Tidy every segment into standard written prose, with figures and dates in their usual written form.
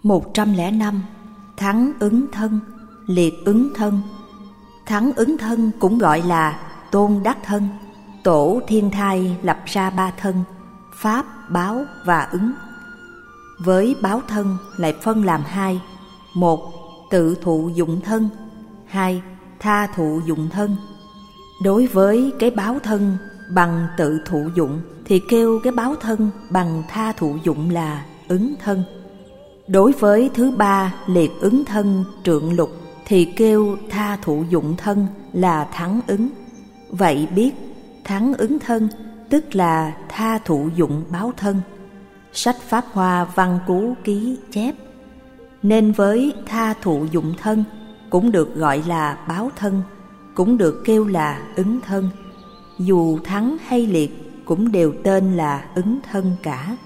105. Thắng ứng thân, liệt ứng thân. Thắng ứng thân cũng gọi là tôn đắc thân. Tổ thiên thai lập ra ba thân: pháp, báo và ứng. Với báo thân lại phân làm hai: một, tự thụ dụng thân; hai, tha thụ dụng thân. Đối với cái báo thân bằng tự thụ dụng thì kêu cái báo thân bằng tha thụ dụng là ứng thân. Đối với thứ ba liệt ứng thân trượng lục thì kêu tha thụ dụng thân là thắng ứng. Vậy biết thắng ứng thân tức là tha thụ dụng báo thân. Sách Pháp Hoa Văn Cú Ký chép: nên với tha thụ dụng thân cũng được gọi là báo thân, cũng được kêu là ứng thân. Dù thắng hay liệt cũng đều tên là ứng thân cả.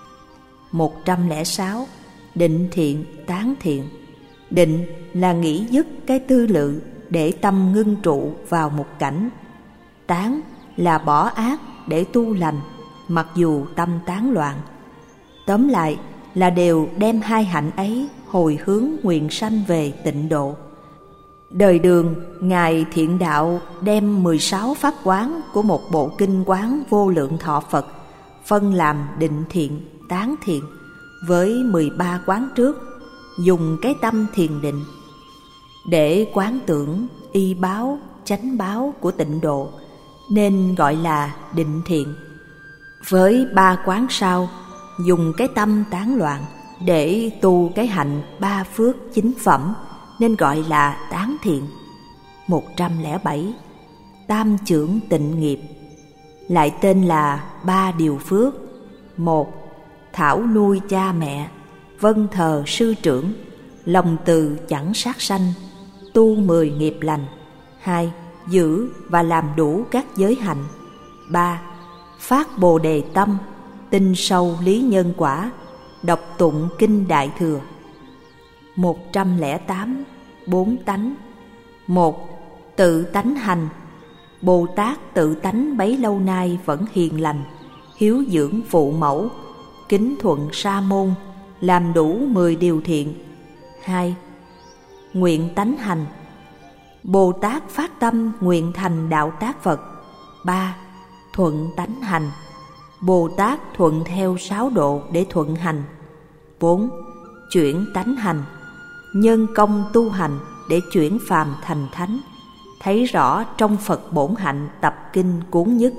106. Định thiện, tán thiện. Định là nghĩ dứt cái tư lự để tâm ngưng trụ vào một cảnh. Tán là bỏ ác để tu lành mặc dù tâm tán loạn. Tóm lại là đều đem hai hạnh ấy hồi hướng nguyện sanh về tịnh độ. Đời Đường, Ngài Thiện Đạo đem 16 pháp quán của một bộ kinh quán Vô Lượng Thọ Phật phân làm định thiện, tán thiện với 13 quán trước, dùng cái tâm thiền định để quán tưởng y báo, chánh báo của tịnh độ, nên gọi là định thiện. Với 3 quán sau, dùng cái tâm tán loạn để tu cái hạnh 3 phước chính phẩm, nên gọi là tán thiện. 107. Tam chưởng tịnh nghiệp, lại tên là 3 điều phước. 1. Thảo nuôi cha mẹ, vâng thờ sư trưởng, lòng từ chẳng sát sanh, tu 10 nghiệp lành. 2. Giữ và làm đủ các giới hạnh. 3. Phát bồ đề tâm, tin sâu lý nhân quả, đọc tụng kinh Đại Thừa. 108. 4 tánh. 1. Tự tánh hành. Bồ Tát tự tánh bấy lâu nay vẫn hiền lành, hiếu dưỡng phụ mẫu, kính thuận sa môn, làm đủ 10 điều thiện. 2. Nguyện tánh hành. Bồ Tát phát tâm nguyện thành đạo tác Phật. 3. Thuận tánh hành. Bồ Tát thuận theo 6 độ để thuận hành. 4. Chuyển tánh hành. Nhân công tu hành để chuyển phàm thành thánh, thấy rõ trong Phật bổn hạnh tập kinh cuốn nhất.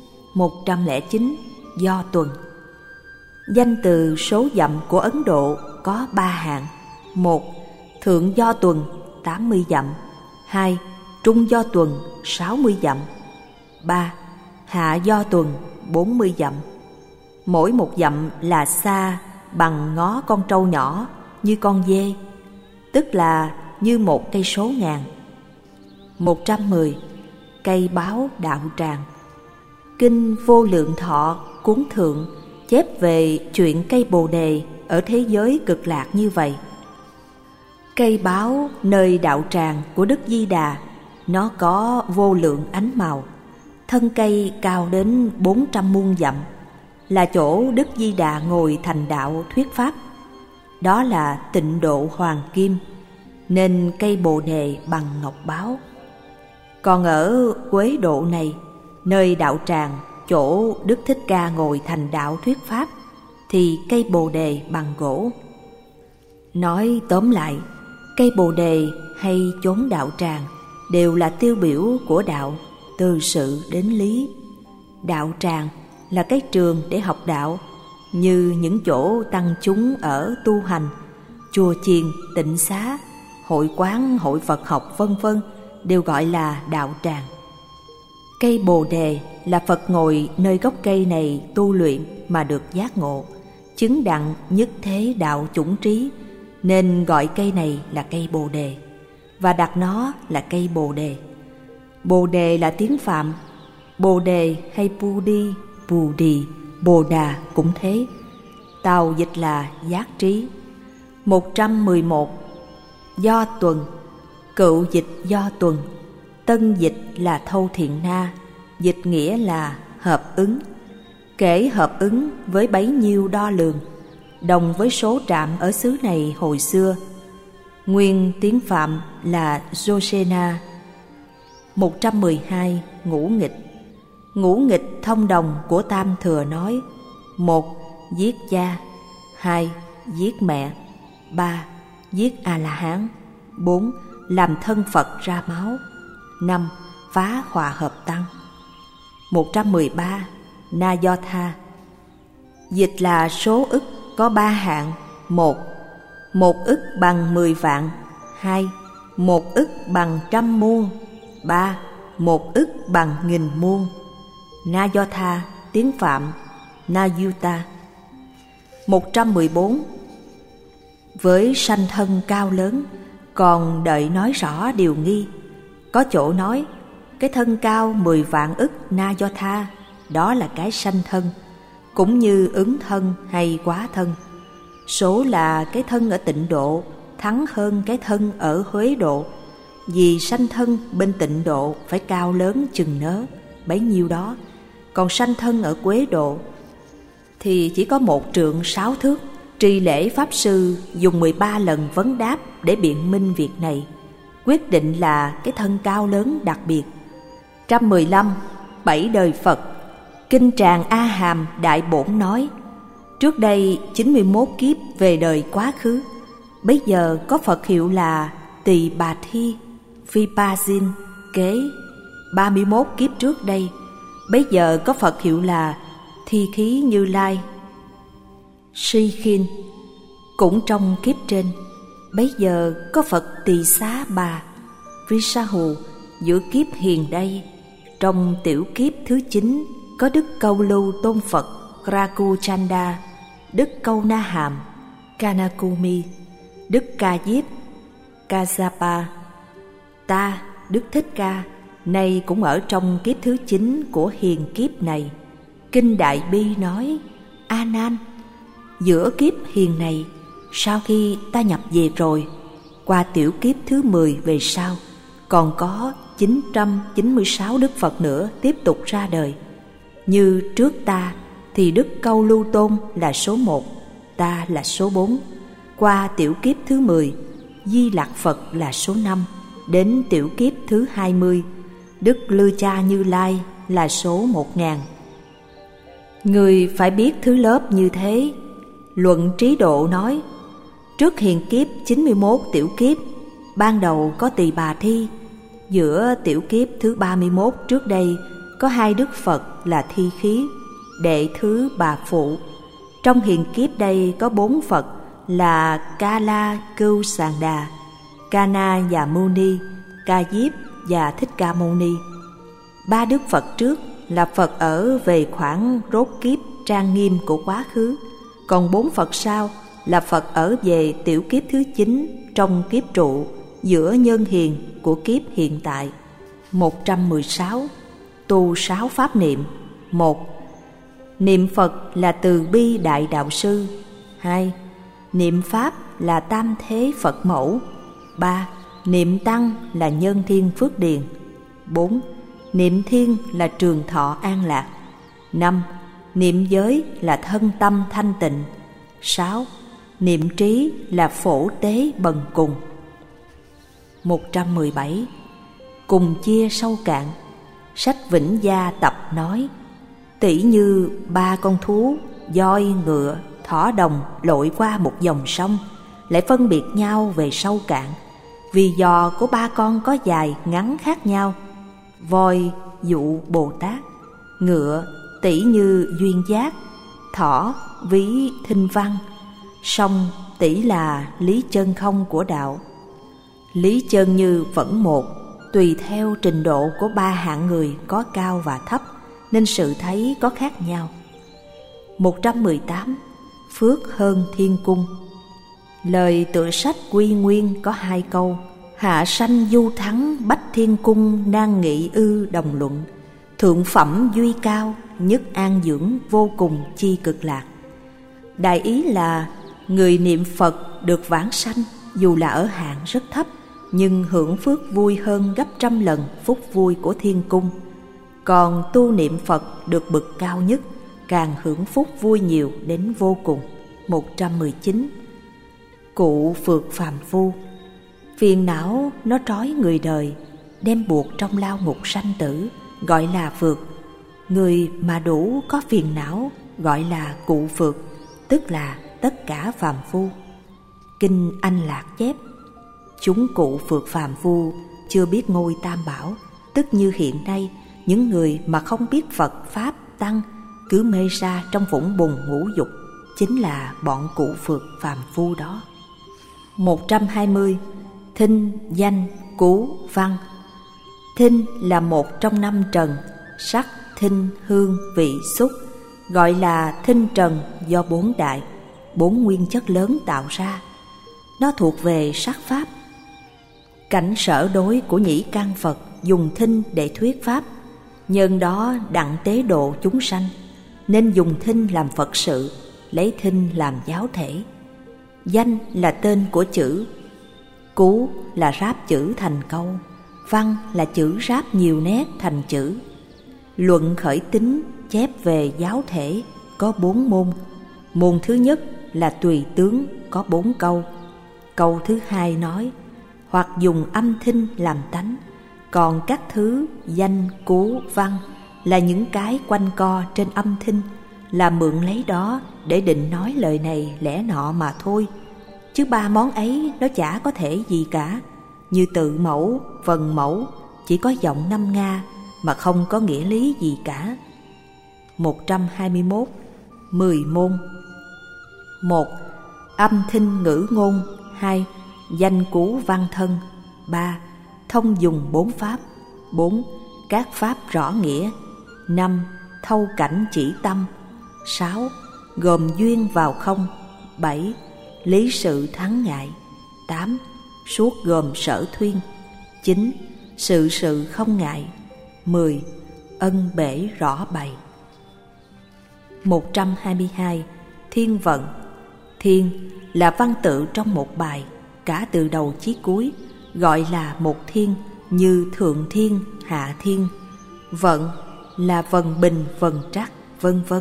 109. Do tuần. Danh từ số dặm của Ấn Độ có 3 hạng: 1. Thượng do tuần 80 dặm. 2. Trung do tuần 60 dặm. 3. Hạ do tuần 40 dặm. Mỗi một dặm là xa bằng ngó con trâu nhỏ như con dê, tức là như một cây số ngàn. 110. Cây báo đạo tràng. Kinh Vô Lượng Thọ cuốn thượng chép về chuyện cây bồ đề ở thế giới cực lạc như vậy: cây báo nơi đạo tràng của Đức Di Đà, nó có vô lượng ánh màu, thân cây cao đến 400 muôn dặm, là chỗ Đức Di Đà ngồi thành đạo thuyết pháp. Đó là tịnh độ hoàng kim, nên cây bồ đề bằng ngọc báo. Còn ở Quế Độ này, nơi đạo tràng chỗ Đức Thích Ca ngồi thành đạo thuyết pháp, thì cây bồ đề bằng gỗ. Nói tóm lại, cây bồ đề hay chốn đạo tràng đều là tiêu biểu của đạo, từ sự đến lý. Đạo tràng là cái trường để học đạo, như những chỗ tăng chúng ở tu hành, chùa chiền, tịnh xá, hội quán, hội Phật học vân vân đều gọi là đạo tràng. Cây bồ đề là Phật ngồi nơi gốc cây này tu luyện mà được giác ngộ, chứng đặng nhất thế đạo chủng trí, nên gọi cây này là cây bồ đề và đặt nó là cây bồ đề. Bồ đề là tiếng Phạm, bồ đề hay Budi, Bù Đì, Bồ Đà cũng thế. Tào dịch là giác trí. 111. Do tuần. Cựu dịch do tuần, tân dịch là thâu thiện na, dịch nghĩa là hợp ứng. Kể hợp ứng với bấy nhiêu đo lường, đồng với số trạm ở xứ này hồi xưa. Nguyên tiếng Phạm là Josena. 112. Ngũ nghịch. Ngũ nghịch thông đồng của Tam Thừa nói: 1. Giết cha. 2. Giết mẹ. 3. Giết A-la-hán. 4. Làm thân Phật ra máu. 5. Phá hòa hợp tăng. 113. Na Do Tha. Dịch là số ức có 3 hạng: 1. 1 ức bằng 10 vạn. 2. 1 ức bằng 100 muôn. 3. 1 ức bằng 1000 muôn. Na Do Tha tiếng Phạm Na Yuta. 114. Với sanh thân cao lớn, còn đợi nói rõ điều nghi. Có chỗ nói cái thân cao 10 vạn ức Na Do Tha, đó là cái sanh thân, cũng như ứng thân hay quá thân. Số là cái thân ở Tịnh Độ thắng hơn cái thân ở Huế Độ, vì sanh thân bên Tịnh Độ phải cao lớn chừng nớ bấy nhiêu đó, còn sanh thân ở Quế Độ thì chỉ có 1 trượng 6 thước. Tri Lễ Pháp Sư dùng 13 lần vấn đáp để biện minh việc này, quyết định là cái thân cao lớn đặc biệt. 115. 7 đời Phật. Kinh Tràng A Hàm Đại Bổn nói: trước đây 91 kiếp về đời quá khứ, bây giờ có Phật hiệu là Tỳ Bà Thi Vipassin kế. 31 kiếp trước đây, bây giờ có Phật hiệu là Thi Khí Như Lai Sikhin. Cũng trong kiếp trên, bây giờ có Phật Tỳ Xá Bà Vrisahu giữa kiếp hiền đây. Trong tiểu kiếp thứ 9 có Đức Câu Lưu Tôn Phật Rakuchanda, Đức Câu Na Hàm Kanakumi, Đức Ca Diếp Kassapa. Ta, Đức Thích Ca, nay cũng ở trong kiếp thứ 9 của hiền kiếp này. Kinh Đại Bi nói: A Nan, giữa kiếp hiền này, sau khi ta nhập về rồi, qua tiểu kiếp thứ 10 về sau, còn có 996 Đức Phật nữa tiếp tục ra đời. Như trước ta thì Đức Câu Lưu Tôn là số 1, ta là số 4. Qua tiểu kiếp thứ 10, Di Lặc Phật là số 5. Đến tiểu kiếp thứ 20, Đức Lư Cha Như Lai là số 1000. Người phải biết thứ lớp như thế. Luận Trí Độ nói: trước hiền kiếp 91 tiểu kiếp, ban đầu có Tỳ Bà Thi. Giữa tiểu kiếp thứ 31 trước đây có 2 Đức Phật là Thi Khí, đệ thứ Bà Phụ. Trong hiền kiếp đây có 4 Phật là Kala Cưu Sàng Đà, Kana và Muni, Ca Diếp và Thích Ca Mâu Ni. 3 Đức Phật trước là Phật ở về khoảng rốt kiếp trang nghiêm của quá khứ, còn 4 Phật sau là Phật ở về tiểu kiếp thứ 9 trong kiếp trụ giữa nhân hiền của kiếp hiện tại. 116. Tu 6 pháp niệm. 1. Niệm Phật là từ bi đại đạo sư. 2. Niệm Pháp là tam thế Phật mẫu. 3. Niệm Tăng là nhân thiên phước điền. 4. Niệm Thiên là trường thọ an lạc. 5. Niệm Giới là thân tâm thanh tịnh. 6. Niệm Trí là phổ tế bần cùng. 117. Cùng chia sâu cạn. Sách Vĩnh Gia tập nói: tỷ như 3 con thú, voi, ngựa, thỏ đồng lội qua một dòng sông, lại phân biệt nhau về sâu cạn, vì giò của 3 con có dài ngắn khác nhau. Voi dụ Bồ Tát, ngựa tỷ như duyên giác, thỏ ví thinh văn, sông tỷ là lý chân không của đạo. Lý chân như vẫn một, tùy theo trình độ của 3 hạng người có cao và thấp, nên sự thấy có khác nhau. 118. Phước hơn thiên cung. Lời tựa sách Quy Nguyên có 2 câu: hạ sanh du thắng bách thiên cung nan nghị ư đồng luận, thượng phẩm duy cao nhất an dưỡng vô cùng chi cực lạc. Đại ý là người niệm Phật được vãng sanh dù là ở hạng rất thấp, nhưng hưởng phước vui hơn gấp 100 lần phúc vui của thiên cung. Còn tu niệm Phật được bậc cao nhất, càng hưởng phúc vui nhiều đến vô cùng. 119. Cụ phược phàm phu. Phiền não nó trói người đời, đem buộc trong lao ngục sanh tử, gọi là phược. Người mà đủ có phiền não gọi là cụ phược, tức là tất cả phàm phu. Kinh Anh Lạc chép: chúng cụ phược phàm phu chưa biết ngôi Tam Bảo, tức như hiện nay những người mà không biết Phật Pháp Tăng, cứ mê sa trong vũng bùn ngũ dục, chính là bọn cụ phược phàm phu đó. 120. Thinh, danh, cú, văn. Thinh là một trong 5 trần: sắc, thinh, hương, vị, xúc, gọi là thinh trần do 4 đại, 4 nguyên chất lớn tạo ra. Nó thuộc về sắc pháp. Cảnh sở đối của nhĩ căn Phật dùng thinh để thuyết pháp, nhân đó đặng tế độ chúng sanh, nên dùng thinh làm Phật sự, lấy thinh làm giáo thể. Danh là tên của chữ, cú là ráp chữ thành câu, văn là chữ ráp nhiều nét thành chữ. Luận khởi tính chép về giáo thể có 4 môn. Môn thứ nhất là tùy tướng có 4 câu. Câu thứ hai nói hoặc dùng âm thinh làm tánh, còn các thứ danh, cú, văn là những cái quanh co trên âm thinh, là mượn lấy đó để định nói lời này lẽ nọ mà thôi. Chứ 3 món ấy nó chả có thể gì cả. Như tự mẫu, vần mẫu chỉ có giọng ngâm nga mà không có nghĩa lý gì cả. 121. 10 môn. 1. Âm thinh ngữ ngôn. 2. Danh cú văn thân. 3. Thông dùng 4 pháp. 4. Các pháp rõ nghĩa. 5. Thâu cảnh chỉ tâm. 6. Gồm duyên vào không. 7. Lý sự thắng ngại. 8. Suốt gồm sở thuyên. 9. Sự sự không ngại. 10. Ân bể rõ bày. 122. Thiên vận. Thiên là văn tự trong một bài, cả từ đầu chí cuối, gọi là một thiên, như thượng thiên, hạ thiên. Vận là vần bình, vần trắc, vân vân.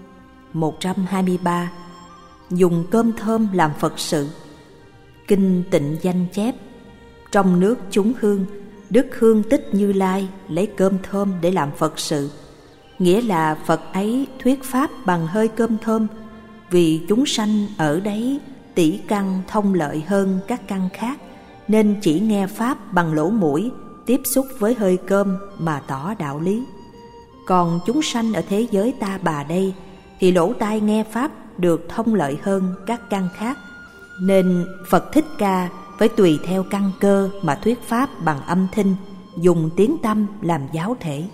123. Dùng cơm thơm làm Phật sự. Kinh Tịnh Danh chép: trong nước chúng hương, Đức Hương Tích Như Lai lấy cơm thơm để làm Phật sự. Nghĩa là Phật ấy thuyết pháp bằng hơi cơm thơm, vì chúng sanh ở đấy tỷ căn thông lợi hơn các căn khác, nên chỉ nghe pháp bằng lỗ mũi, tiếp xúc với hơi cơm mà tỏ đạo lý. Còn chúng sanh ở thế giới ta bà đây thì lỗ tai nghe pháp được thông lợi hơn các căn khác, nên Phật Thích Ca phải tùy theo căn cơ mà thuyết pháp bằng âm thanh, dùng tiếng tâm làm giáo thể.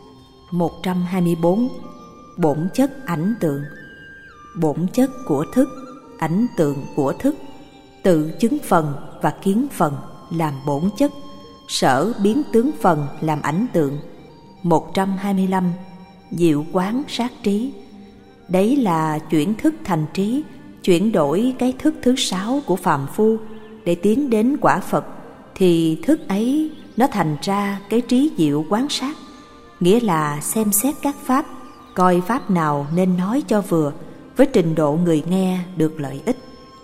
124. Bổn chất ảnh tượng. Bổn chất của thức, ảnh tượng của thức, tự chứng phần và kiến phần làm bổn chất, sở biến tướng phần làm ảnh tượng. 125. Diệu quán sát trí. Đấy là chuyển thức thành trí, chuyển đổi cái thức thứ 6 của phàm phu để tiến đến quả Phật, thì thức ấy nó thành ra cái trí diệu quán sát, nghĩa là xem xét các pháp, coi pháp nào nên nói cho vừa với trình độ người nghe được lợi ích.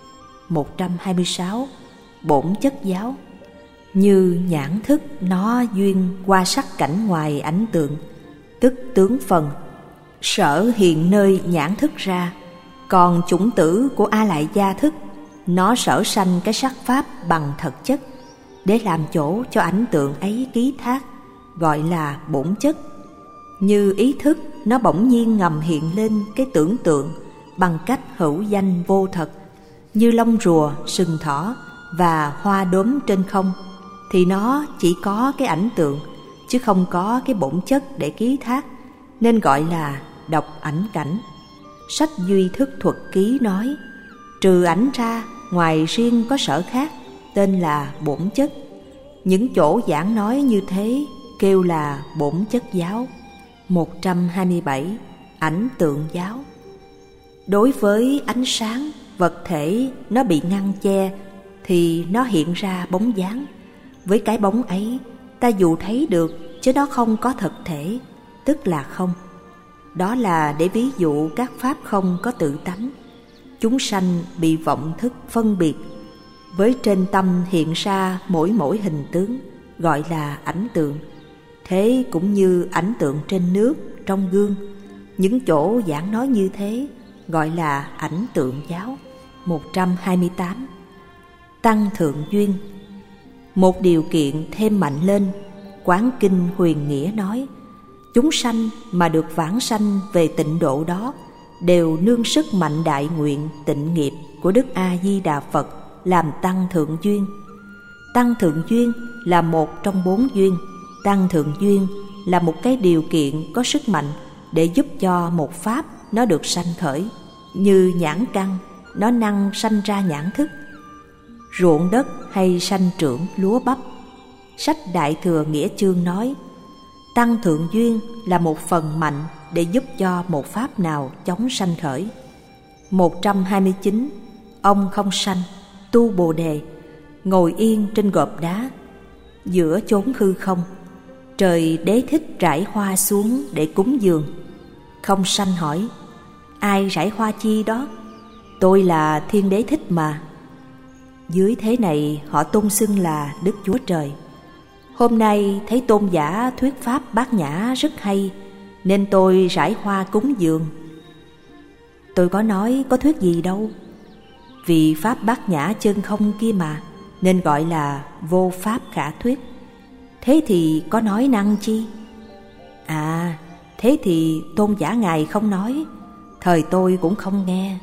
126. Bổn chất giáo. Như nhãn thức nó duyên qua sắc cảnh ngoài ảnh tượng, tức tướng phần, sở hiện nơi nhãn thức ra. Còn chủng tử của A Lại Gia thức, nó sở sanh cái sắc pháp bằng thật chất, để làm chỗ cho ảnh tượng ấy ký thác, gọi là bổn chất. Như ý thức nó bỗng nhiên ngầm hiện lên cái tưởng tượng bằng cách hữu danh vô thật, như lông rùa, sừng thỏ và hoa đốm trên không, thì nó chỉ có cái ảnh tượng chứ không có cái bổn chất để ký thác, nên gọi là độc ảnh cảnh. Sách Duy Thức Thuật Ký nói: trừ ảnh ra, ngoài riêng có sở khác, tên là bổn chất. Những chỗ giảng nói như thế kêu là bổn chất giáo. 127. Ảnh tượng giáo. Đối với ánh sáng, vật thể nó bị ngăn che thì nó hiện ra bóng dáng. Với cái bóng ấy, ta dù thấy được chứ nó không có thực thể, tức là không. Đó là để ví dụ các pháp không có tự tánh. chúng sanh bị vọng thức phân biệt, với trên tâm hiện ra mỗi hình tướng, gọi là ảnh tượng. Thế cũng như ảnh tượng trên nước, trong gương, những chỗ giảng nói như thế, gọi là ảnh tượng giáo. 128. Tăng thượng duyên. Một điều kiện thêm mạnh lên, Quán Kinh Huyền Nghĩa nói, chúng sanh mà được vãng sanh về tịnh độ đó đều nương sức mạnh đại nguyện tịnh nghiệp của Đức A Di Đà Phật làm tăng thượng duyên. Tăng thượng duyên là một trong 4 duyên. Tăng thượng duyên là một cái điều kiện có sức mạnh để giúp cho một pháp nó được sanh khởi. Như nhãn căn, nó năng sanh ra nhãn thức. Ruộng đất hay sanh trưởng lúa bắp. Sách Đại Thừa Nghĩa Chương nói, tăng thượng duyên là một phần mạnh để giúp cho một pháp nào chóng sanh khởi. 129. Ông không sanh, tu Bồ Đề, ngồi yên trên gộp đá, giữa chốn hư không. Trời Đế Thích rải hoa xuống để cúng dường. Không sanh hỏi, ai rải hoa chi đó? Tôi là Thiên Đế Thích mà. Dưới thế này họ tôn xưng là Đức Chúa Trời. Hôm nay thấy tôn giả thuyết pháp Bát Nhã rất hay, nên tôi rải hoa cúng dường. Tôi có nói có thuyết gì đâu, vì pháp Bát Nhã chân không kia mà, nên gọi là vô pháp khả thuyết. Thế thì có nói năng chi? À, thế thì tôn giả ngài không nói, thời tôi cũng không nghe.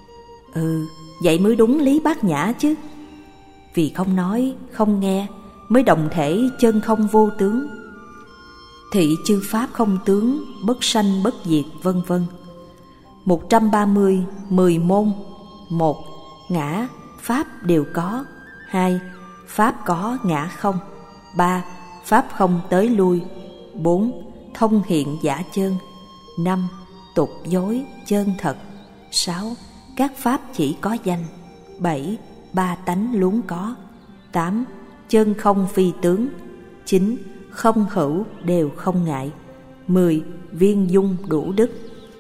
Vậy mới đúng lý Bát Nhã chứ. Vì không nói, không nghe mới đồng thể chân không vô tướng. Thị chư pháp không tướng, bất sanh bất diệt, vân vân. 130. 10 môn. 1. Ngã, pháp đều có. 2. Pháp có, ngã không. 3. Pháp không tới lui. 4. Thông hiện giả chân. 5. Tục dối, chân thật. 6. Các pháp chỉ có danh. 7. Ba tánh luống có. 8. Chân không phi tướng. 9. Không hữu đều không ngại. 10. Viên dung đủ đức.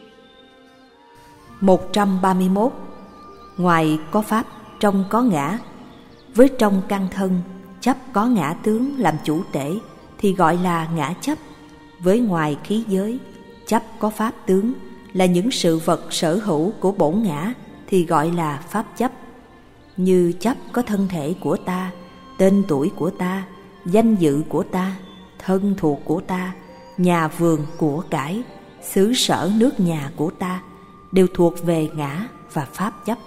131. Ngoài có pháp, trong có ngã. Với trong căn thân, chấp có ngã tướng làm chủ tể thì gọi là ngã chấp. Với ngoài khí giới, chấp có pháp tướng là những sự vật sở hữu của bổn ngã thì gọi là pháp chấp. Như chấp có thân thể của ta, tên tuổi của ta, danh dự của ta, thân thuộc của ta, nhà vườn của cải, xứ sở nước nhà của ta, đều thuộc về ngã và pháp chấp.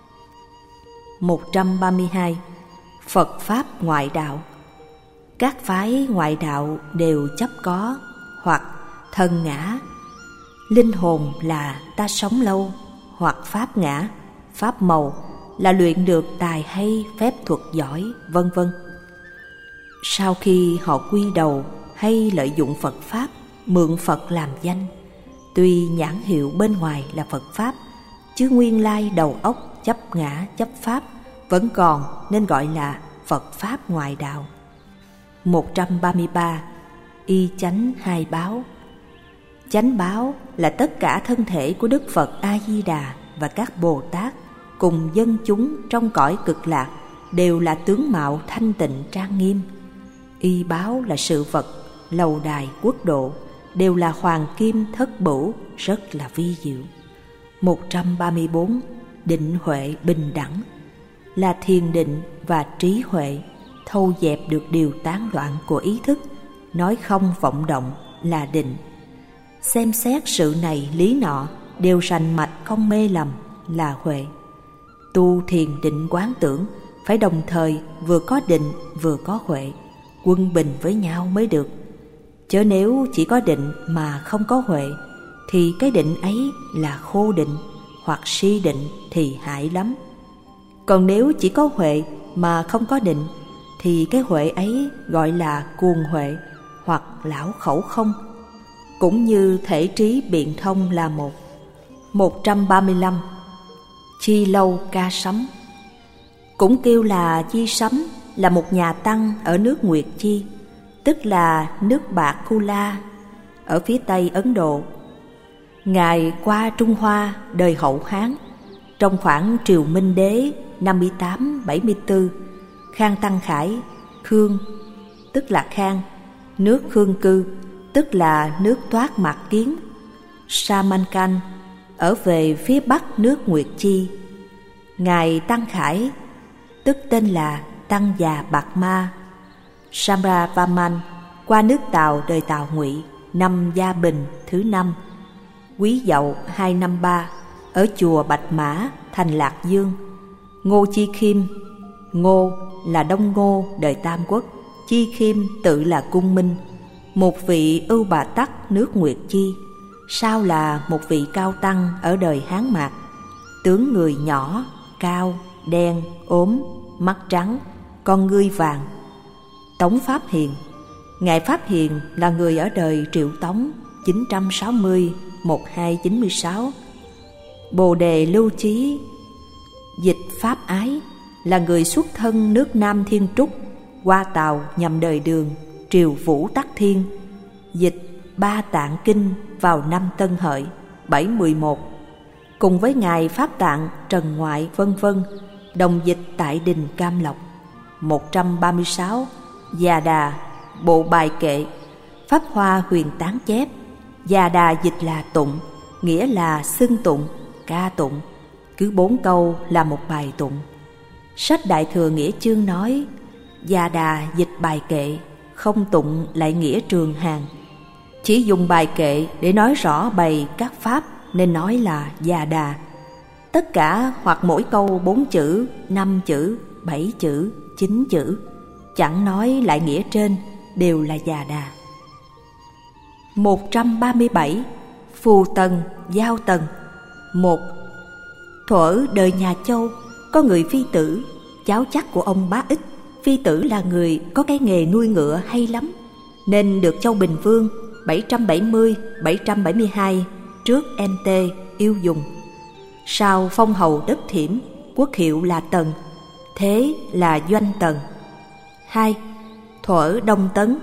132. Phật Pháp ngoại đạo. Các phái ngoại đạo đều chấp có, hoặc thân ngã, linh hồn là ta sống lâu, hoặc pháp ngã, pháp màu là luyện được tài hay, phép thuật giỏi, vân vân. Sau khi họ quy đầu hay lợi dụng Phật Pháp, mượn Phật làm danh, tuy nhãn hiệu bên ngoài là Phật Pháp, chứ nguyên lai đầu óc chấp ngã chấp Pháp vẫn còn, nên gọi là Phật Pháp ngoại đạo. 133. Y chánh hai báo. Chánh báo là tất cả thân thể của Đức Phật A-di-đà và các Bồ Tát cùng dân chúng trong cõi cực lạc đều là tướng mạo thanh tịnh trang nghiêm. Y báo là sự vật, lầu đài quốc độ đều là hoàng kim thất bửu, rất là vi diệu. 134. Định huệ bình đẳng là thiền định và trí huệ, thâu dẹp được điều tán loạn của ý thức, nói không vọng động là định. Xem xét sự này lý nọ đều rành mạch không mê lầm là huệ. Tu thiền định quán tưởng phải đồng thời vừa có định vừa có huệ, quân bình với nhau mới được. Chớ nếu chỉ có định mà không có huệ thì cái định ấy là khô định hoặc si định thì hại lắm. Còn nếu chỉ có huệ mà không có định thì cái huệ ấy gọi là cuồng huệ hoặc lão khẩu không, cũng như thể trí biện thông là một. 135. Chi Lâu Ca Sấm. Cũng kêu là Chi Sấm là một nhà tăng ở nước Nguyệt Chi, tức là nước Bạc Khu La ở phía Tây Ấn Độ. Ngài qua Trung Hoa đời Hậu Hán, Trong khoảng triều Minh Đế 58-74, Khang Tăng Khải, Khương, tức là Khang, nước Khương Cư, tức là nước Toát Mạc Kiến, Samankan, ở về phía bắc nước Nguyệt Chi. Ngài Tăng Khải, tức tên là Tăng Già Bạc Ma, Samravaman, qua nước Tào đời Tào Ngụy năm Gia Bình thứ 5, Quý Dậu 253, ở chùa Bạch Mã, thành Lạc Dương. Ngô Chi Khiêm, Ngô là Đông Ngô đời Tam Quốc, Chi Khiêm tự là Cung Minh, một vị Ưu Bà Tắc nước Nguyệt Chi, sau là một vị cao tăng ở đời Hán Mạc. Tướng người nhỏ, cao, đen, ốm, mắt trắng, con ngươi vàng. Tống Pháp Hiền. Ngài Pháp Hiền là người ở đời Triệu Tống 960-1296. Bồ Đề Lưu Chí, dịch Pháp Ái, là người xuất thân nước Nam Thiên Trúc, qua Tàu nhằm đời Đường, triều Vũ Tắc Thiên, dịch Ba Tạng Kinh vào năm Tân Hợi 711, cùng với ngài Pháp Tạng, Trần Ngoại vân vân, đồng dịch tại đình Cam Lộc. 136. Già Đà, bộ bài kệ, Pháp Hoa Huyền Tán chép. Già Đà dịch là tụng, nghĩa là xưng tụng, ca tụng, cứ 4 câu là một bài tụng. Sách Đại Thừa Nghĩa Chương nói, Già Đà dịch bài kệ, không tụng lại nghĩa trường hàng. Chỉ dùng bài kệ để nói rõ bày các pháp nên nói là Già Đà. Tất cả hoặc mỗi câu 4 chữ, 5 chữ, 7 chữ, 9 chữ, chẳng nói lại nghĩa trên, đều là Già Đà. 137. Phù Tần, Giao Tần. 1. Thuở đời nhà Châu, có người phi tử, cháu chắc của ông Bá Ích. Phi tử là người có cái nghề nuôi ngựa hay lắm, nên được Châu Bình Vương 770-772 trước NT yêu dùng. Sau phong hầu đất Thiểm, quốc hiệu là Tần, thế là Doanh Tần. 2. Thuở Đông Tấn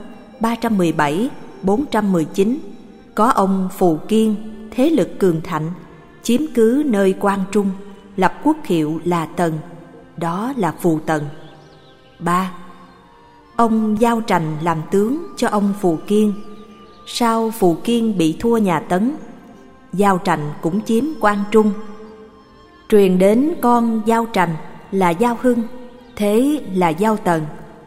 317-419, có ông Phù Kiên, thế lực cường thạnh, chiếm cứ nơi Quang Trung, lập quốc hiệu là Tần, đó là Phù Tần. 3. Ông Giao Trành làm tướng cho ông Phù Kiên. Sau Phù Kiên bị thua nhà Tấn, Giao Trành cũng chiếm Quang Trung. Truyền đến con Giao Trành là Giao Hưng, thế là Giao Tần.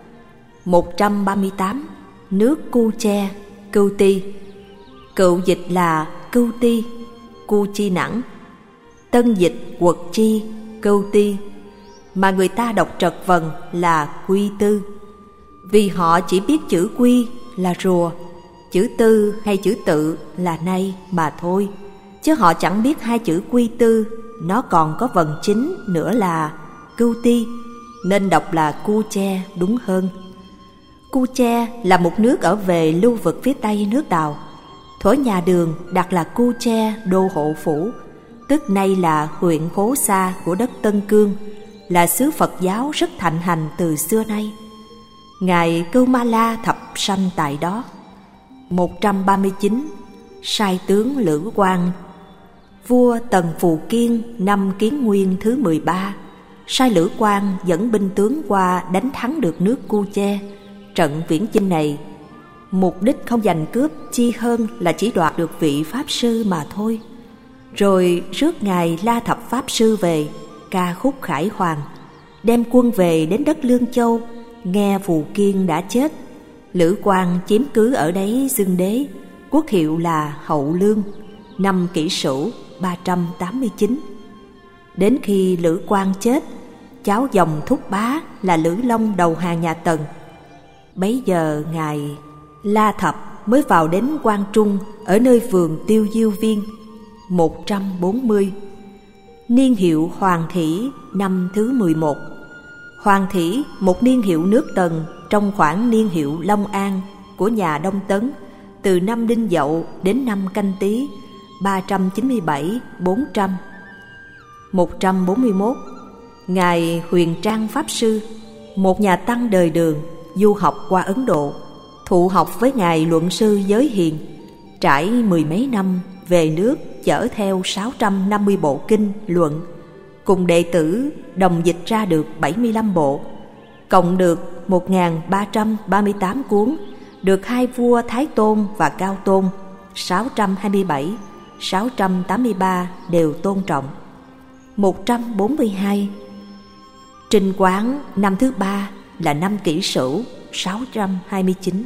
138. Nước Cu Che, Cưu Ti. Cựu dịch là Cưu Ti, Cu Chi Nẵng. Tân dịch Quật Chi, Cưu Ti, mà người ta đọc trật vần là Quy Tư, vì họ chỉ biết chữ Quy là rùa, chữ Tư hay chữ Tự là nay mà thôi, chứ họ chẳng biết hai chữ Quy Tư nó còn có vần chính nữa là Cưu Ti, nên đọc là Cu Che đúng hơn. Cu Che là một nước ở về lưu vực phía tây nước Tàu. Thuở nhà Đường đặt là Cu Che đô hộ phủ, tức nay là huyện Khố Sa của đất Tân Cương, là xứ Phật giáo rất thịnh hành từ xưa nay. Ngài Cưu Ma La thập sanh tại đó. 139. Sai tướng Lữ Quang. Vua Tần Phù Kiên năm Kiến Nguyên thứ 13 sai Lữ Quang dẫn binh tướng qua đánh thắng được nước Cu Che. Trận viễn chinh này mục đích không giành cướp chi hơn là chỉ đoạt được vị pháp sư mà thôi. Rồi rước ngài La Thập Pháp Sư về, ca khúc khải hoàn, đem quân về đến đất Lương Châu. Nghe Phù Kiên đã chết, Lữ Quang chiếm cứ ở đấy xưng đế, quốc hiệu là Hậu Lương, năm Kỷ Sửu 389. Đến khi Lữ Quang chết, cháu dòng Thúc Bá là Lữ Long đầu hàng nhà Tần. Bấy giờ ngài La Thập mới vào đến Quang Trung ở nơi vườn Tiêu Diêu Viên. 140. Niên hiệu Hoàng Thỉ năm thứ 11. Hoàng Thỉ một niên hiệu nước Tần trong khoảng niên hiệu Long An của nhà Đông Tấn, từ năm Đinh Dậu đến năm Canh Tý 397-400. 141. Ngài Huyền Trang Pháp Sư, một nhà tăng đời Đường, du học qua Ấn Độ, thụ học với ngài luận sư Giới Hiền, trải 10 mấy năm về nước chở theo 650 bộ kinh luận, cùng đệ tử đồng dịch ra được 75 bộ, cộng được 1.338 cuốn, được hai vua Thái Tôn và Cao Tôn 627, 683 đều tôn trọng. 142. Trinh Quán năm thứ 3 là năm Kỷ Sửu 629.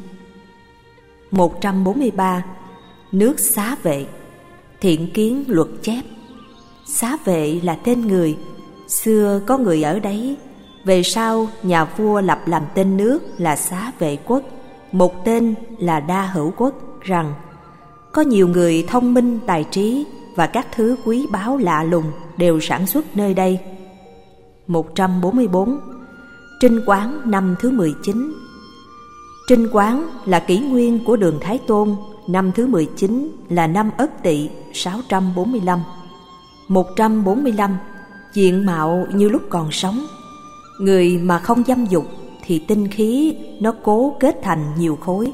143. Nước Xá Vệ. Thiện Kiến luật chép. Xá Vệ là tên người, xưa có người ở đấy, về sau nhà vua lập làm tên nước là Xá Vệ Quốc, một tên là Đa Hữu Quốc, rằng có nhiều người thông minh tài trí và các thứ quý báu lạ lùng đều sản xuất nơi đây. 144. Trinh Quán năm thứ 19. Trinh Quán là kỷ nguyên của Đường Thái Tôn, năm thứ 19 là năm Ất Tỵ 645. 145. Diện mạo như lúc còn sống. Người mà không dâm dục thì tinh khí nó cố kết thành nhiều khối.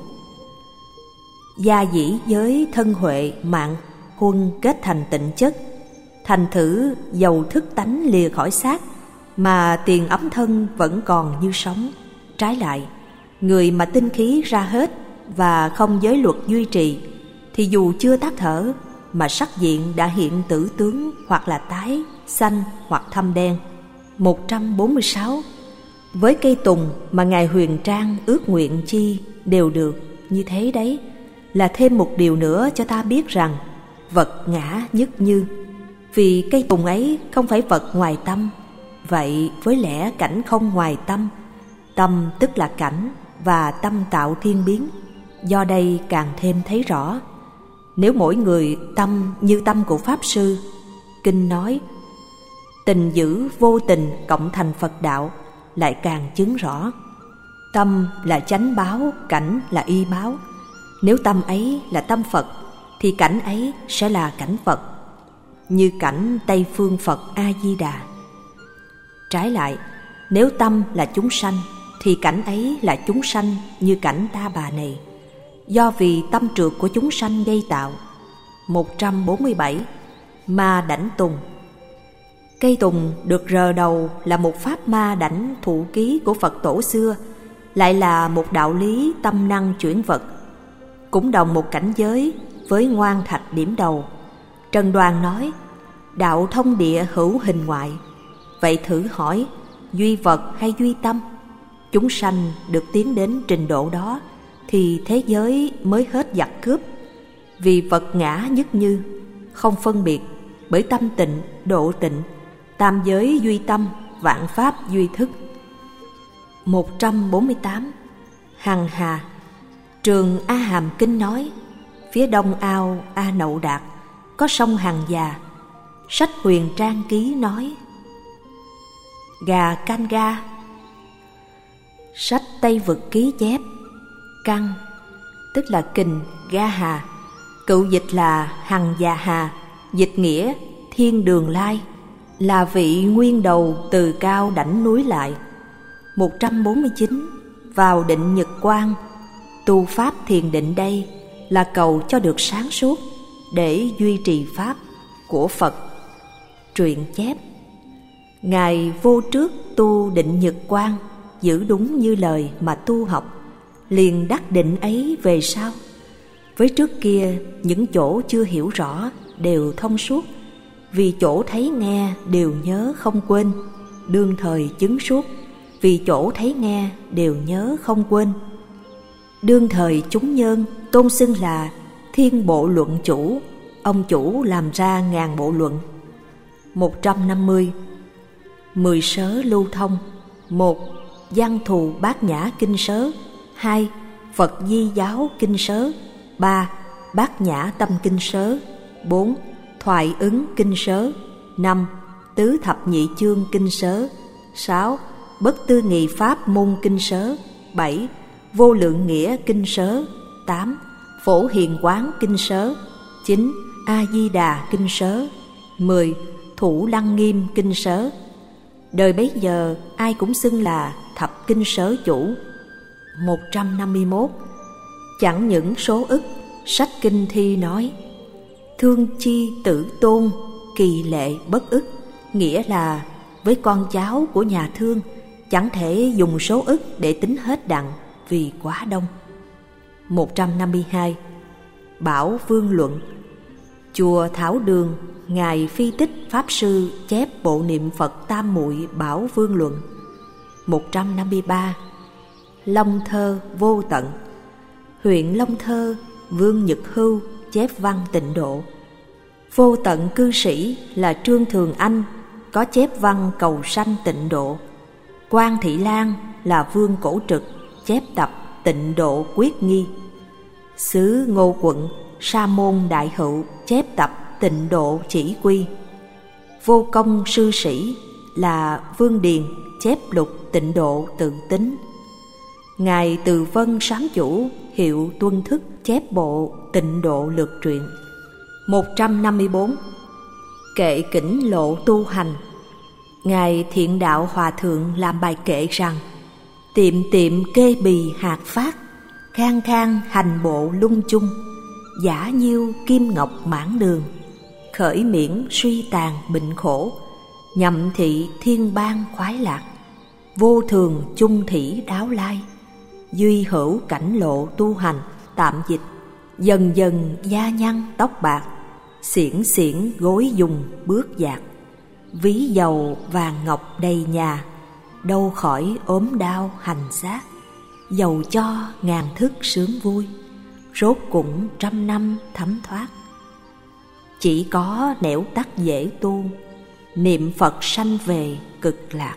Gia dĩ giới thân huệ mạng huân kết thành tịnh chất, thành thử dầu thức tánh lìa khỏi xác, mà tiền ấm thân vẫn còn như sống. Trái lại, người mà tinh khí ra hết và không giới luật duy trì, thì dù chưa tắt thở mà sắc diện đã hiện tử tướng, hoặc là tái, xanh hoặc thâm đen. 146. Với cây tùng mà Ngài Huyền Trang ước nguyện chi đều được như thế đấy, là thêm một điều nữa cho ta biết rằng vật ngã nhất như. Vì cây tùng ấy không phải vật ngoài tâm, vậy với lẽ cảnh không ngoài tâm, tâm tức là cảnh và tâm tạo thiên biến, do đây càng thêm thấy rõ. Nếu mỗi người tâm như tâm của Pháp Sư, kinh nói tình giữ vô tình cộng thành Phật đạo, lại càng chứng rõ. Tâm là chánh báo, cảnh là y báo. Nếu tâm ấy là tâm Phật, thì cảnh ấy sẽ là cảnh Phật, như cảnh Tây Phương Phật A-di-đà. Trái lại, nếu tâm là chúng sanh, thì cảnh ấy là chúng sanh như cảnh ta bà này, do vì tâm trượt của chúng sanh gây tạo. 147. Ma đảnh tùng. Cây tùng được rờ đầu là một pháp ma đảnh thụ ký của Phật tổ xưa, lại là một đạo lý tâm năng chuyển vật, cũng đồng một cảnh giới với ngoan thạch điểm đầu. Trần Đoàn nói, đạo thông địa hữu hình ngoại. Vậy thử hỏi, duy vật hay duy tâm? Chúng sanh được tiến đến trình độ đó, thì thế giới mới hết giặc cướp. Vì vật ngã nhất như, không phân biệt, bởi tâm tịnh, độ tịnh, tam giới duy tâm, vạn pháp duy thức. 148. Hằng Hà. Trường A Hàm Kinh nói, phía đông ao A Nậu Đạt có sông Hằng Già. Sách Huyền Trang Ký nói, gà can ga. Sách Tây Vực Ký chép, căn tức là kình ga hà, cựu dịch là Hằng Già Hà, dịch nghĩa thiên đường lai, là vị nguyên đầu từ cao đảnh núi lại. 149. Vào định nhật quang, tu pháp thiền định đây là cầu cho được sáng suốt, để duy trì pháp của Phật. Truyện chép, Ngài vô trước tu định nhật quang, giữ đúng như lời mà tu học, liền đắc định ấy về sau. Với trước kia những chỗ chưa hiểu rõ đều thông suốt, vì chỗ thấy nghe đều nhớ không quên. Đương thời chứng suốt, vì chỗ thấy nghe đều nhớ không quên. Đương thời chúng nhân tôn xưng là Thiên Bộ Luận Chủ, ông chủ làm ra ngàn bộ luận. 150. 10 sớ lưu thông. 1. Văn thù bát nhã kinh sớ. 2. Phật di giáo kinh sớ. 3. Bát nhã tâm kinh sớ. 4. Thoại ứng kinh sớ. 5. Tứ thập nhị chương kinh sớ. 6. Bất tư nghị pháp môn kinh sớ. 7. Vô lượng nghĩa kinh sớ. 8. Phổ hiền quán kinh sớ. 9. A Di Đà kinh sớ. 10. Thủ lăng nghiêm kinh sớ. Đời bấy giờ ai cũng xưng là thập kinh sớ chủ. 151. Chẳng những số ức, sách kinh thi nói, thương chi tử tôn, kỳ lệ bất ức, nghĩa là với con cháu của nhà thương chẳng thể dùng số ức để tính hết đặng vì quá đông. 152. Bảo Vương Luận. Chùa Thảo Đường, Ngài Phi Tích Pháp Sư chép bộ niệm Phật Tam Muội Bảo Vương Luận. 153. Long Thơ Vô Tận. Huyện Long Thơ, Vương Nhật Hưu chép văn Tịnh Độ. Vô Tận cư sĩ là Trương Thường Anh có chép văn Cầu Sanh Tịnh Độ. Quan Thị Lan là Vương Cổ Trực chép tập Tịnh Độ Quyết Nghi. Xứ Ngô Quận, Sa Môn Đại Hữu chép tập Tịnh Độ Chỉ Quy. Vô Công sư sĩ là Vương Điền chép lục Tịnh Độ Tự Tính. Ngài Từ Vân Sám Chủ hiệu Tuân Thức chép bộ Tịnh Độ Lược Truyện. 154. Kệ Kỉnh Lộ Tu Hành. Ngài Thiện Đạo Hòa Thượng làm bài kệ rằng: tiệm tiệm kê bì hạt phát, khang khang hành bộ lung chung, giả nhiêu kim ngọc mãn đường, khởi miễn suy tàn bệnh khổ, nhậm thị thiên bang khoái lạc, vô thường chung thủy đáo lai, duy hữu cảnh lộ tu hành. Tạm dịch: dần dần da nhăn tóc bạc, xiển xiển gối dùng bước dạt, ví dầu vàng ngọc đầy nhà, đâu khỏi ốm đau hành xác, dầu cho ngàn thức sướng vui, rốt cũng trăm năm thấm thoát. Chỉ có nẻo tắt dễ tu, niệm Phật sanh về cực lạc.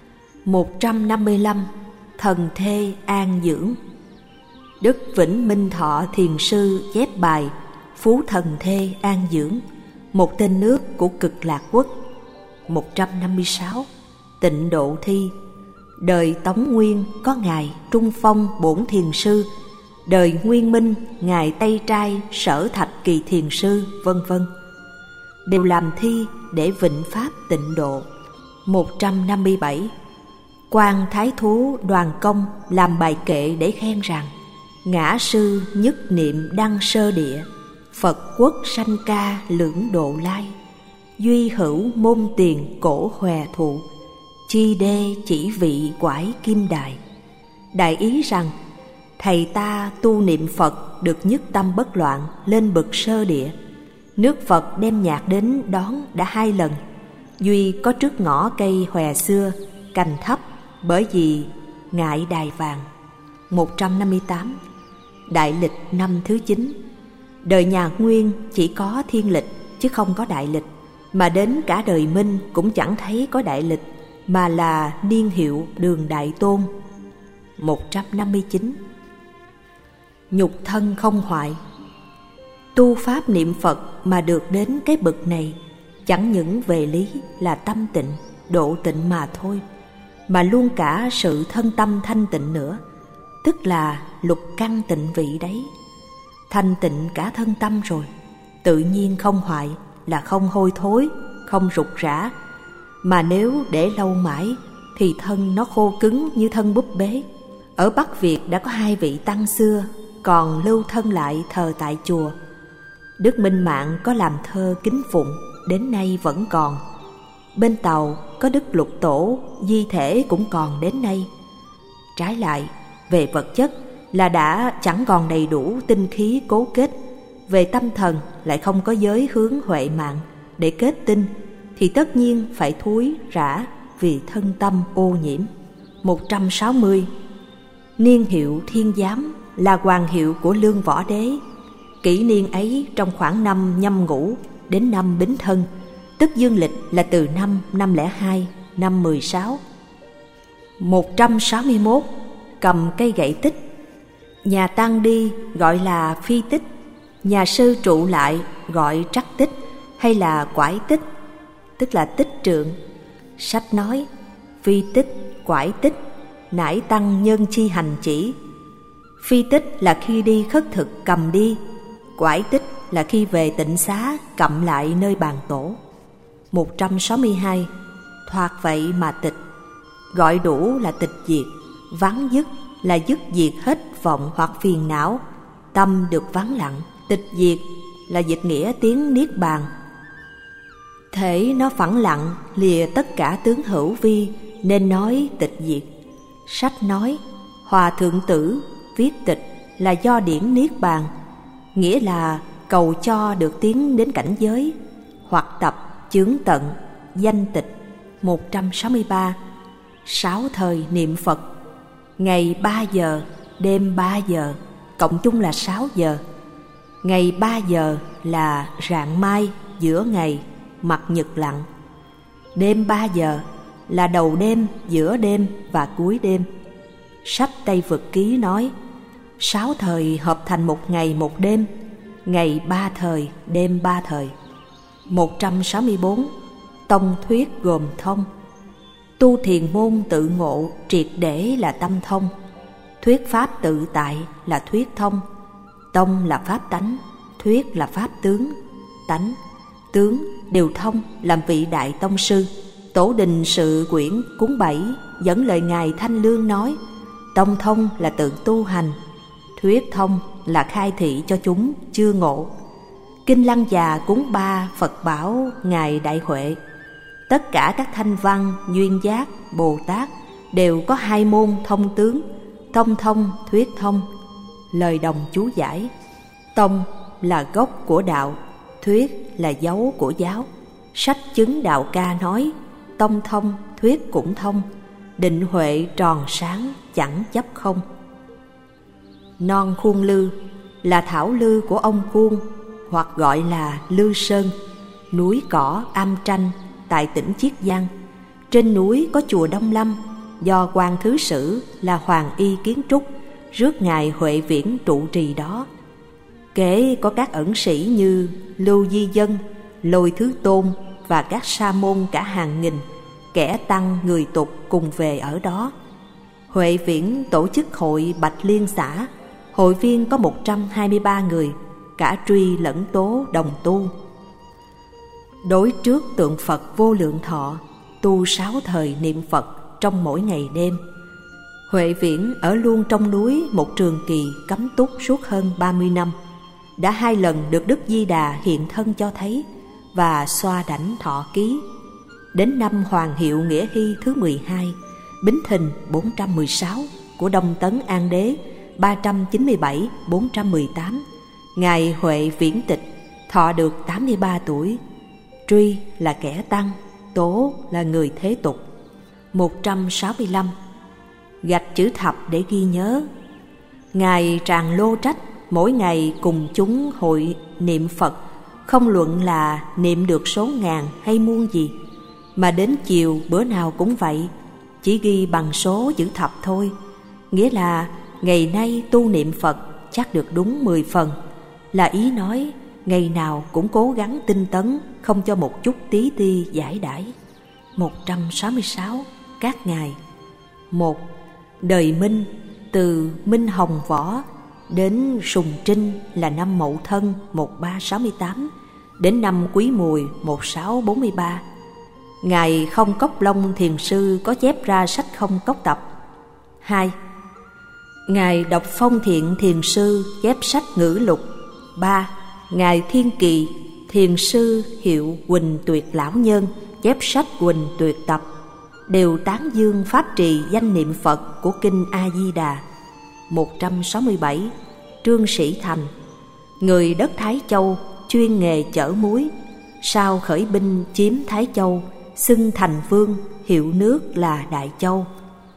155. Thần thê an dưỡng. Đức Vĩnh Minh Thọ Thiền Sư chép bài Phú Thần Thê An Dưỡng, một tên nước của Cực Lạc Quốc. 156. Tịnh Độ Thi. Đời Tống Nguyên có Ngài Trung Phong Bổn Thiền Sư, đời Nguyên Minh Ngài Tây Trai Sở Thạch Kỳ Thiền Sư, vân vân, đều làm thi để vịnh pháp tịnh độ. 157. Quan Thái Thú Đoàn Công làm bài kệ để khen rằng: ngã sư nhất niệm đăng sơ địa, Phật quốc sanh ca lưỡng độ lai, duy hữu môn tiền cổ hòe thụ, chi đê chỉ vị quải kim đài. Đại ý rằng thầy ta tu niệm Phật được nhất tâm bất loạn lên bậc sơ địa, nước Phật đem nhạc đến đón đã 2 lần, duy có trước ngõ cây hòe xưa, cành thấp, bởi vì ngại đài vàng. 158. Đại lịch năm thứ 9. Đời nhà Nguyên chỉ có thiên lịch chứ không có đại lịch, mà đến cả đời Minh cũng chẳng thấy có đại lịch, mà là niên hiệu Đường Đại Tôn. 159. Nhục thân không hoại. Tu pháp niệm Phật mà được đến cái bậc này, chẳng những về lý là tâm tịnh, độ tịnh mà thôi, mà luôn cả sự thân tâm thanh tịnh nữa, tức là lục căn tịnh vị đấy. Thanh tịnh cả thân tâm rồi, tự nhiên không hoại, là không hôi thối, không rục rã. Mà nếu để lâu mãi thì thân nó khô cứng như thân búp bế. Ở Bắc Việt đã có 2 vị tăng xưa còn lưu thân lại thờ tại chùa. Đức Minh Mạng có làm thơ kính phụng, đến nay vẫn còn. Bên Tàu có Đức Lục Tổ, di thể cũng còn đến nay. Trái lại, về vật chất là đã chẳng còn đầy đủ tinh khí cố kết, về tâm thần lại không có giới hướng huệ mạng để kết tinh, thì tất nhiên phải thúi rã vì thân tâm ô nhiễm. 160. Niên hiệu Thiên Giám là hoàng hiệu của Lương Võ Đế. Kỷ niên ấy trong khoảng năm Nhâm Ngũ đến năm Bính Thân, tức dương lịch là từ năm 502, năm 16. 161. Cầm cây gậy tích. Nhà tăng đi gọi là phi tích, nhà sư trụ lại gọi trắc tích hay là quải tích, tức là tích trượng. Sách nói phi tích, quải tích nải tăng nhân chi hành chỉ. Phi tích là khi đi khất thực cầm đi, quải tích là khi về tịnh xá cầm lại nơi bàn tổ. 162. Thoạt vậy mà tịch. Gọi đủ là tịch diệt, vắng dứt là dứt diệt hết vọng hoặc phiền não, tâm được vắng lặng. Tịch diệt là dịch nghĩa tiếng Niết Bàn. Thể nó phẳng lặng lìa tất cả tướng hữu vi, nên nói tịch diệt. Sách nói Hòa Thượng Tử viết tịch là do điển Niết Bàn, nghĩa là cầu cho được tiến đến cảnh giới, hoặc tập chướng tận danh tịch. 163. 6 thời niệm Phật, ngày 3 giờ, đêm 3 giờ, cộng chung là 6 giờ. Ngày 3 giờ là rạng mai, giữa ngày, mặt nhật lặn. Đêm 3 giờ là đầu đêm, giữa đêm và cuối đêm. Sách Tây Vực Ký nói 6 thời hợp thành một ngày một đêm, ngày 3 thời, đêm 3 thời. 164. Tông thuyết gồm thông. Tu thiền môn tự ngộ triệt để là tâm thông. Thuyết pháp tự tại là thuyết thông. Tông là pháp tánh, thuyết là pháp tướng. Tánh, tướng đều thông làm vị đại tông sư. Tổ Đình Sự quyển cuốn 7 dẫn lời Ngài Thanh Lương nói: tông thông là tự tu hành, thuyết thông là khai thị cho chúng chưa ngộ. Kinh Lăng Già cuốn 3 Phật bảo Ngài Đại Huệ: tất cả các thanh văn, duyên giác, Bồ Tát đều có 2 môn thông tướng, tông thông, thuyết thông. Lời đồng chú giải: tông là gốc của đạo, thuyết là dấu của giáo. Sách Chứng Đạo Ca nói tông thông, thuyết cũng thông, định huệ tròn sáng, chẳng chấp không. Non Khuôn Lư là thảo lư của ông Khuôn, hoặc gọi là Lư Sơn, núi cỏ Am Tranh tại tỉnh Chiết Giang. Trên núi có chùa Đông Lâm, do quan thứ sử là Hoàng Y kiến trúc, rước Ngài Huệ Viễn trụ trì đó. Kế có các ẩn sĩ như Lưu Di Dân, Lôi Thứ Tôn và các sa môn cả hàng nghìn, kẻ tăng người tục cùng về ở đó. Huệ Viễn tổ chức hội Bạch Liên xã, hội viên có 123 người, cả Truy lẫn Tố đồng tu. Đối trước tượng Phật Vô Lượng Thọ, tu 6 thời niệm Phật trong mỗi ngày đêm. Huệ Viễn ở luôn trong núi một trường kỳ cấm túc suốt hơn 30 năm, đã 2 lần được Đức Di Đà hiện thân cho thấy và xoa đảnh thọ ký. Đến năm Hoàng Hiệu Nghĩa Hy thứ 12, Bính Thìn 416 của Đông Tấn An Đế 397-418, Ngài Huệ Viễn tịch, thọ được 83 tuổi. Truy là kẻ tăng, Tố là người thế tục. 165. Gạch chữ thập để ghi nhớ. Ngài Tràng Lô Trách mỗi ngày cùng chúng hội niệm Phật, không luận là niệm được số ngàn hay muôn gì, mà đến chiều bữa nào cũng vậy, chỉ ghi bằng số chữ thập thôi. Nghĩa là ngày nay tu niệm Phật chắc được đúng 10 phần, là ý nói ngày nào cũng cố gắng tinh tấn, không cho một chút tí ti giải đãi. 166. Các ngài. 1. Đời Minh, từ Minh Hồng Võ đến Sùng Trinh là năm Mậu Thân 1368 đến năm Quý Mùi 1643. Ngài Không Cốc Long Thiền Sư có chép ra sách Không Cốc Tập. 2. Ngài Độc Phong Thiện Thiền Sư chép sách Ngữ Lục. 3. Ngài Thiên Kỳ Thiền Sư hiệu Quỳnh Tuyệt Lão Nhân chép sách Quỳnh Tuyệt Tập, đều tán dương pháp trì danh niệm Phật của Kinh A Di Đà. 167. Trương Sĩ Thành, người đất Thái Châu, chuyên nghề chở muối, sau khởi binh chiếm Thái Châu, xưng thành vương, hiệu nước là Đại Châu.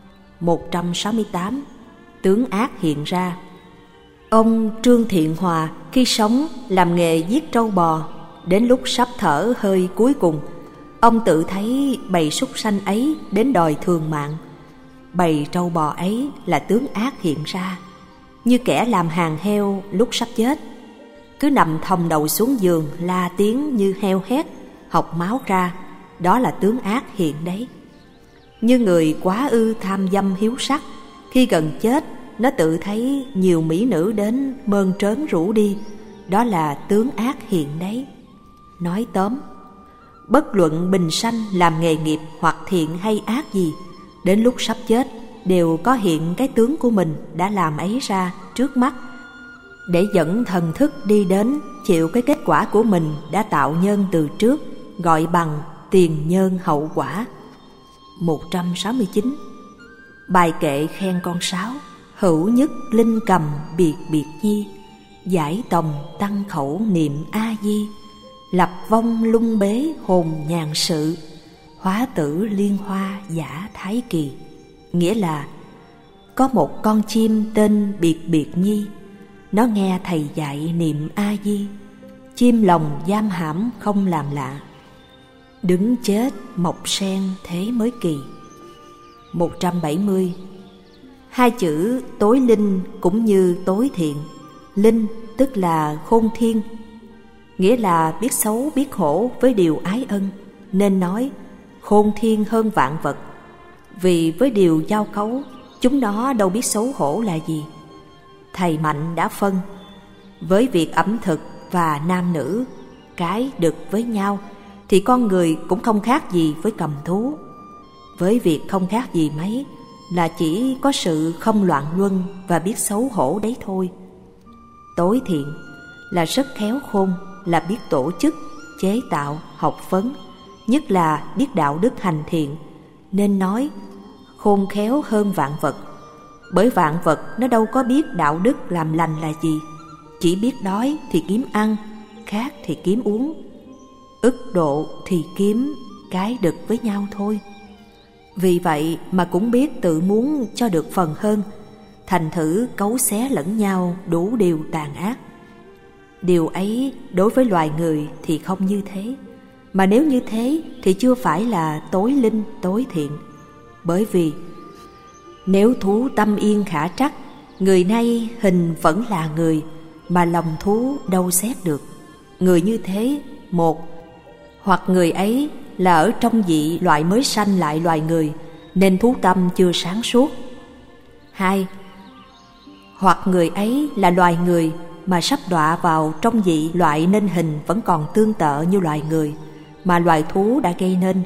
168. Tướng ác hiện ra. Ông Trương Thiện Hòa khi sống làm nghề giết trâu bò, đến lúc sắp thở hơi cuối cùng, ông tự thấy bầy súc sanh ấy đến đòi thường mạng. Bầy trâu bò ấy là tướng ác hiện ra, như kẻ làm hàng heo lúc sắp chết, cứ nằm thòng đầu xuống giường la tiếng như heo hét, học máu ra, đó là tướng ác hiện đấy. Như người quá ư tham dâm hiếu sắc, khi gần chết nó tự thấy nhiều mỹ nữ đến mơn trớn rủ đi, đó là tướng ác hiện đấy. Nói tóm, bất luận bình sanh làm nghề nghiệp hoặc thiện hay ác gì, đến lúc sắp chết đều có hiện cái tướng của mình đã làm ấy ra trước mắt, để dẫn thần thức đi đến chịu cái kết quả của mình đã tạo nhân từ trước. gọi bằng tiền nhân hậu quả. 169. Bài kệ khen con sáo, hữu nhất linh cầm biệt biệt nhi, giải tòng tăng khẩu niệm A Di, lập vong lung bế hồn nhàn sự, hóa tử liên hoa giả thái kỳ. Nghĩa là có một con chim tên biệt biệt nhi, nó nghe thầy dạy niệm A Di, chim lòng giam hãm không làm lạ, đứng chết mọc sen thế mới kỳ. 170. Hai chữ tối linh cũng như tối thiện. Linh tức là khôn thiên, nghĩa là biết xấu biết khổ với điều ái ân, nên nói khôn thiên hơn vạn vật. Vì với điều giao cấu, chúng nó đâu biết xấu hổ là gì. Thầy Mạnh đã phân, với việc ẩm thực và nam nữ, cái đực với nhau, thì con người cũng không khác gì với cầm thú. Với việc không khác gì mấy, là chỉ có sự không loạn luân và biết xấu hổ đấy thôi. Tối thiện là rất khéo khôn, là biết tổ chức, chế tạo, học vấn, nhất là biết đạo đức hành thiện, nên nói khôn khéo hơn vạn vật. Bởi vạn vật nó đâu có biết đạo đức làm lành là gì, chỉ biết đói thì kiếm ăn, khát thì kiếm uống, ức độ thì kiếm cái đực với nhau thôi. Vì vậy mà cũng biết tự muốn cho được phần hơn, thành thử cấu xé lẫn nhau đủ điều tàn ác. Điều ấy đối với loài người thì không như thế, mà nếu như thế thì chưa phải là tối linh tối thiện. Bởi vì nếu thú tâm yên khả trắc, người nay hình vẫn là người, mà lòng thú đâu xét được. Người như thế, một, hoặc người ấy là ở trong vị loại mới sanh lại loài người, nên thú tâm chưa sáng suốt. Hai, hoặc người ấy là loài người mà sắp đọa vào trong vị loại nên hình vẫn còn tương tự như loài người mà loài thú đã gây nên.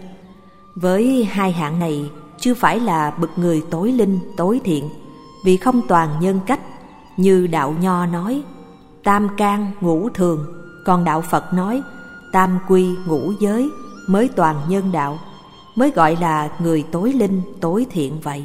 Với hai hạng này chưa phải là bậc người tối linh tối thiện, vì không toàn nhân cách. Như đạo Nho nói tam can ngũ thường, còn đạo Phật nói tam quy ngũ giới mới toàn nhân đạo, mới gọi là người tối linh tối thiện vậy.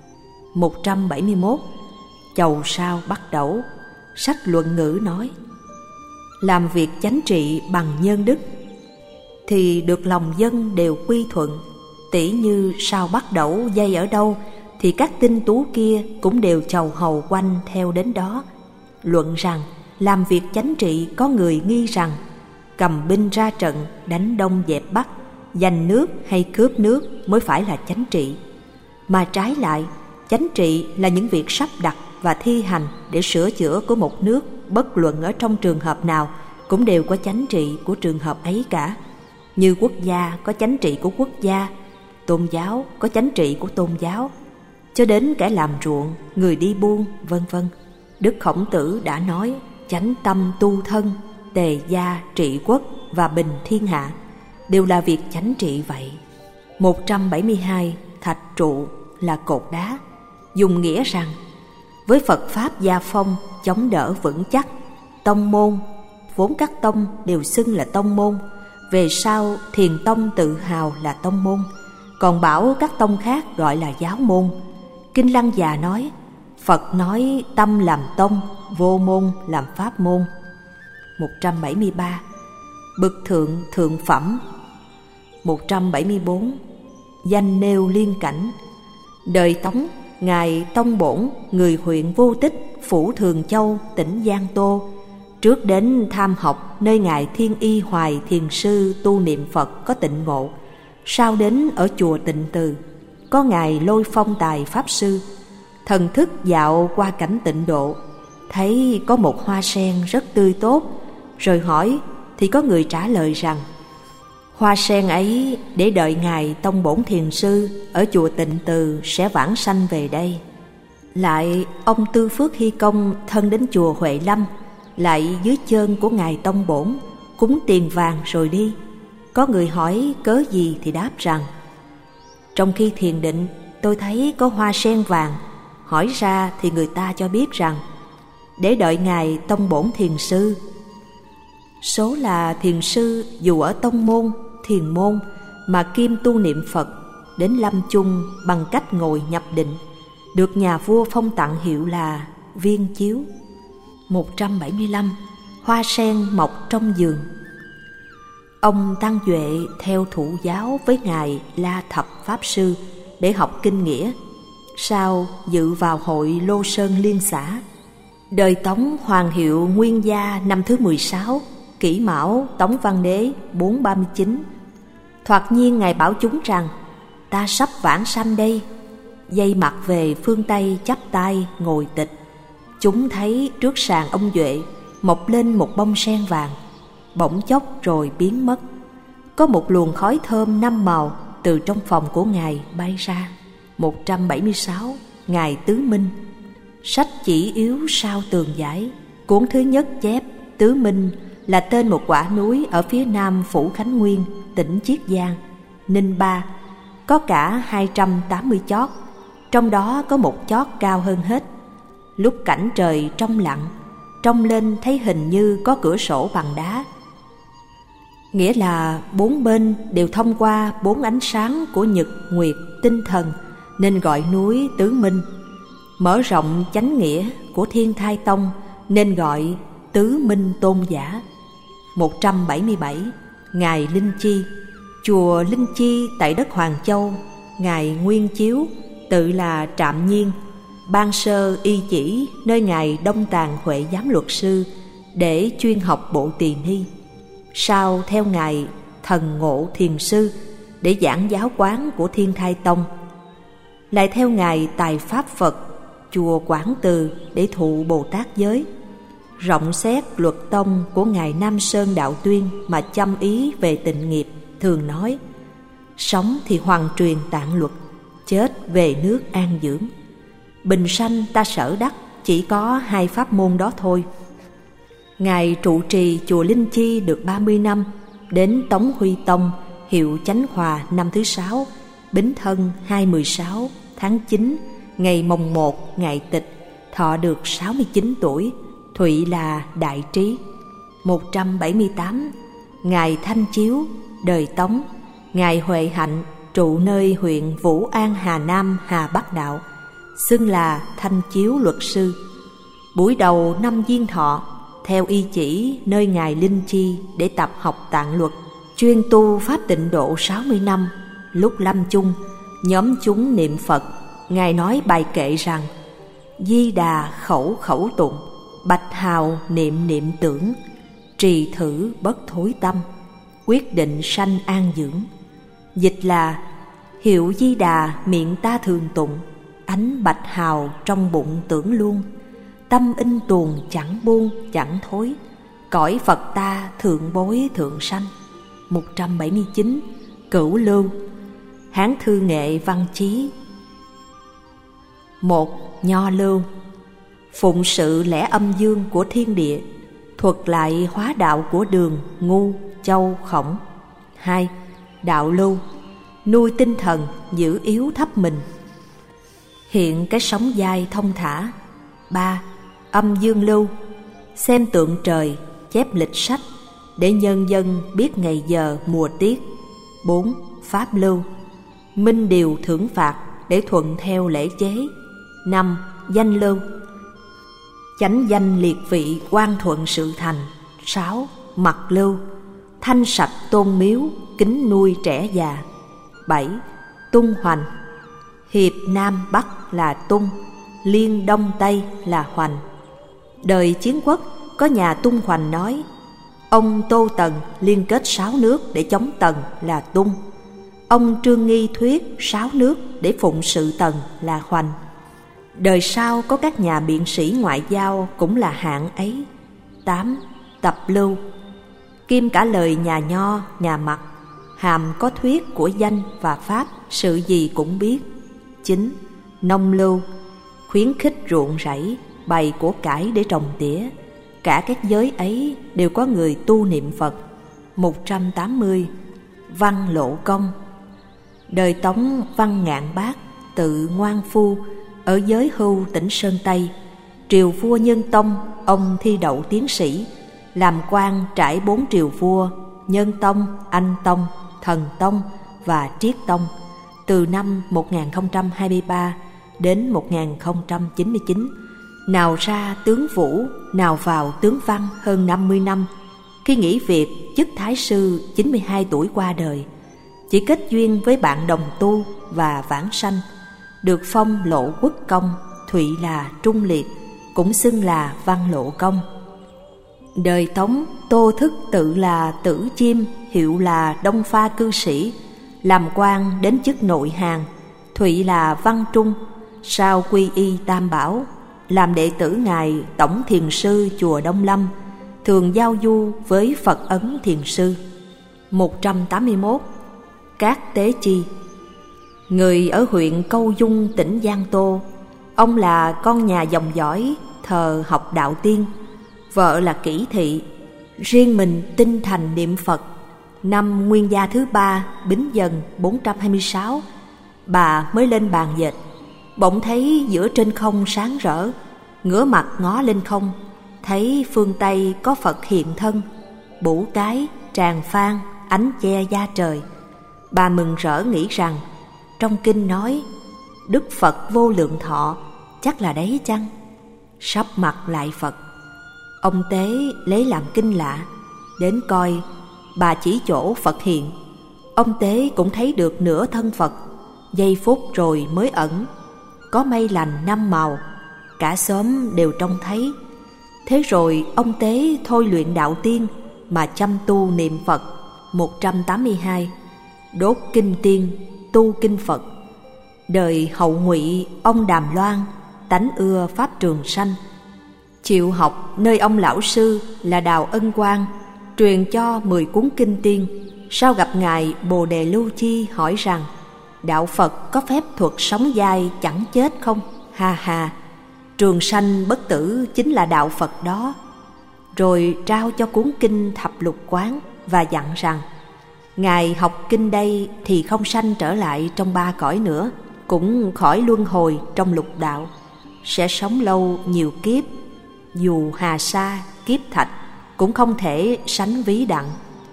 171. Chầu sao bắt đẩu. Sách Luận Ngữ nói làm việc chánh trị bằng nhân đức thì được lòng dân đều quy thuận. Tỉ như sao bắt đẩu dây ở đâu thì các tinh tú kia cũng đều chầu hầu quanh theo đến đó. Luận rằng làm việc chánh trị có người nghi rằng cầm binh ra trận đánh đông dẹp bắc, giành nước hay cướp nước mới phải là chánh trị. Mà trái lại, chánh trị là những việc sắp đặt và thi hành để sửa chữa của một nước, bất luận ở trong trường hợp nào cũng đều có chánh trị của trường hợp ấy cả. Như quốc gia có chánh trị của quốc gia, tôn giáo có chánh trị của tôn giáo, cho đến kẻ làm ruộng, người đi buôn, vân vân. Đức Khổng Tử đã nói chánh tâm tu thân, tề gia trị quốc và bình thiên hạ đều là việc chánh trị vậy. 172. Thạch trụ là cột đá, dùng nghĩa rằng với Phật Pháp gia phong chống đỡ vững chắc. Tông môn, vốn các tông đều xưng là tông môn, về sau Thiền Tông tự hào là tông môn, còn bảo các tông khác gọi là giáo môn. Kinh Lăng Già nói Phật nói tâm làm tông, vô môn làm pháp môn. 173. Bậc thượng thượng phẩm. 174. Danh nêu liên cảnh. Đời Tống, ngài Tông Bổn, người huyện Vô Tích, phủ Thường Châu, tỉnh Giang Tô, trước đến tham học nơi ngài Thiên Y Hoài Thiền Sư tu niệm Phật có tịnh ngộ. Sau đến ở chùa Tịnh Từ, có ngài Lôi Phong Tài Pháp Sư, thần thức dạo qua cảnh tịnh độ, thấy có một hoa sen rất tươi tốt, rồi hỏi thì có người trả lời rằng hoa sen ấy để đợi ngài Tông Bổn Thiền Sư ở chùa Tịnh Từ sẽ vãng sanh về đây. Lại ông Tư Phước Hy Công thân đến chùa Huệ Lâm, lại dưới chân của ngài Tông Bổn cúng tiền vàng rồi đi. Có người hỏi cớ gì thì đáp rằng trong khi thiền định tôi thấy có hoa sen vàng. Hỏi ra thì người ta cho biết rằng để đợi ngài Tông Bổn Thiền Sư. Số là thiền sư dù ở tông môn thiền môn mà kiêm tu niệm Phật, đến lâm chung bằng cách ngồi nhập định, được nhà vua phong tặng hiệu là Viên Chiếu. 175. Hoa sen mọc trong vườn. Ông Tăng Duệ theo thụ giáo với ngài La Thập Pháp Sư để học kinh nghĩa, sau dự vào hội Lô Sơn Liên xã. Đời Tống Hoàng hiệu Nguyên Gia năm thứ 16, Kỷ Mão Tống Văn Đế 439. Thoạt nhiên ngài bảo chúng rằng: ta sắp vãng sanh đây. Dây mặt về phương Tây chắp tay ngồi tịch. Chúng thấy trước sàn ông Duệ mọc lên một bông sen vàng, bỗng chốc rồi biến mất. Có một luồng khói thơm 5 màu từ trong phòng của ngài bay ra. 176. Ngài Tứ Minh. Sách chỉ yếu sao tường giải. Cuốn thứ nhất chép Tứ Minh là tên một quả núi ở phía nam phủ Khánh Nguyên, tỉnh Chiết Giang, Ninh Ba, có cả 280 chót, trong đó có một chót cao hơn hết. Lúc cảnh trời trong lặng, trông lên thấy hình như có cửa sổ bằng đá, nghĩa là 4 bên đều thông qua 4 ánh sáng của nhật, nguyệt, tinh thần, nên gọi núi Tứ Minh. Mở rộng chánh nghĩa của Thiên Thai Tông nên gọi Tứ Minh Tôn Giả. 177. Ngài Linh Chi. Chùa Linh Chi tại đất Hoàng Châu, ngài Nguyên Chiếu tự là Trạm Nhiên, ban sơ y chỉ nơi ngài Đông Tàng Huệ Giám Luật Sư để chuyên học bộ Tỳ Ni. Sau theo ngài Thần Ngộ Thiền Sư để giảng giáo quán của Thiên Thai Tông. Lại theo ngài Tài Pháp Phật, chùa Quảng Từ để thụ Bồ Tát giới. Rộng xét luật tông của ngài Nam Sơn Đạo Tuyên mà chăm ý về tịnh nghiệp, thường nói: sống thì hoàng truyền tạng luật, chết về nước an dưỡng. Bình sanh ta sở đắc chỉ có 2 pháp môn đó thôi. Ngài trụ trì chùa Linh Chi được 30 năm, đến Tống Huy Tông hiệu Chánh Hòa năm thứ 6, Bính Thân 2/16 tháng 9, ngày mồng 1 ngày Tịch, thọ được 69 tuổi, thụy là đại trí. 178. Ngài Thanh Chiếu. Đời Tống, ngài Huệ Hạnh trụ nơi huyện Vũ An, Hà Nam, Hà Bắc Đạo, xưng là Thanh Chiếu Luật Sư. Buổi đầu năm Diên Thọ theo y chỉ nơi ngài Linh Chi để tập học tạng luật, chuyên tu pháp tịnh độ 60 năm. Lúc lâm chung, nhóm chúng niệm Phật, ngài nói bài kệ rằng: Di Đà khẩu khẩu tụng, bạch hào niệm niệm tưởng, trì thử bất thối tâm, quyết định sanh an dưỡng. Dịch là: hiệu Di Đà miệng ta thường tụng, ánh bạch hào trong bụng tưởng luôn, tâm in tuồng chẳng buông chẳng thối, cõi Phật ta thượng bối thượng sanh. 179. Cửu Lưu. Hán thư nghệ văn chí. 1. Nho Lưu. Phụng sự lẽ âm dương của thiên địa, thuật lại hóa đạo của Đường, Ngu, Châu, Khổng. 2. Đạo Lưu. Nuôi tinh thần, giữ yếu thấp mình, hiện cái sống dai thông thả. 3. Âm dương Lưu. Xem tượng trời, chép lịch sách để nhân dân biết ngày giờ mùa tiết. 4. Pháp Lưu. Minh điều thưởng phạt để thuận theo lễ chế. 5. Danh Lưu. Chánh danh liệt vị quan thuận sự thành. 6. Mặt Lưu. Thanh sạch tôn miếu, kính nuôi trẻ già. 7. Tung hoành. Hiệp Nam Bắc là tung, liên Đông Tây là hoành. Đời Chiến Quốc có nhà tung hoành nói: ông Tô Tần liên kết 6 nước để chống Tần là tung. Ông Trương Nghi thuyết 6 nước để phụng sự Tần là hoành. Đời sau có các nhà biện sĩ ngoại giao cũng là hạng ấy. 8. Tập Lưu. Kim cả lời nhà Nho, nhà Mặc, hàm có thuyết của danh và pháp, sự gì cũng biết. 9. Nông Lưu. Khuyến khích ruộng rẫy, bày của cải để trồng tỉa. Cả các giới ấy đều có người tu niệm Phật. 180. Văn Lộ Công. Đời Tống Văn Ngạn Bác, tự Ngoan Phu, ở giới Hưu tỉnh Sơn Tây. Triều vua Nhân Tông, ông thi đậu tiến sĩ, làm quan trải 4 triều vua: Nhân Tông, Anh Tông, Thần Tông và Triết Tông từ năm 1023 đến 1099, nào ra tướng Vũ, nào vào tướng Văn hơn 50 năm. Khi nghỉ việc, chức Thái sư 92 tuổi qua đời, chỉ kết duyên với bạn đồng tu và vãng sanh, được phong Lộ Quốc công, Thụy là Trung Liệt, cũng xưng là Văn Lộ Công. Đời Tống, Tô Thức tự là Tử Chiêm, hiệu là Đông Pha cư sĩ, làm quan đến chức nội hàn. Thụy là Văn Trung, sau quy y Tam Bảo, làm đệ tử ngài Tổng Thiền sư chùa Đông Lâm, thường giao du với Phật Ấn Thiền sư. 181. Cát Tế Chi, người ở huyện Câu Dung, tỉnh Giang Tô. Ông là con nhà dòng dõi thờ học đạo tiên, vợ là Kỷ Thị, riêng mình tinh thành niệm Phật. Năm Nguyên Gia thứ 3 Bính Dần 426, bà mới lên bàn dệt, bỗng thấy giữa trên không sáng rỡ, ngửa mặt ngó lên không, thấy phương Tây có Phật hiện thân, bủ cái, tràng phan, ánh che da trời. Bà mừng rỡ nghĩ rằng trong kinh nói Đức Phật vô lượng thọ, chắc là đấy chăng? Sắp mặt lại Phật. Ông Tế lấy làm kinh lạ, đến coi, bà chỉ chỗ Phật hiện. Ông Tế cũng thấy được nửa thân Phật, giây phút rồi mới ẩn. Có mây lành 5 màu, cả xóm đều trông thấy. Thế rồi ông Tế thôi luyện đạo tiên mà chăm tu niệm Phật. 182. Đốt kinh tiên, tu kinh Phật. Đời hậu Ngụy, ông Đàm Loan tánh ưa pháp trường sanh, chịu học nơi ông lão sư là Đào Ân Quang, truyền cho 10 cuốn kinh tiên. Sau gặp ngài Bồ Đề Lưu Chi hỏi rằng đạo Phật có phép thuật sống dai chẳng chết không? Ha ha, trường sanh bất tử chính là đạo Phật đó. Rồi trao cho cuốn kinh Thập Lục Quán và dặn rằng ngài học kinh đây thì không sanh trở lại trong 3 cõi nữa, cũng khỏi luân hồi trong lục đạo, sẽ sống lâu nhiều kiếp, dù hà sa kiếp thạch cũng không thể sánh ví đặng.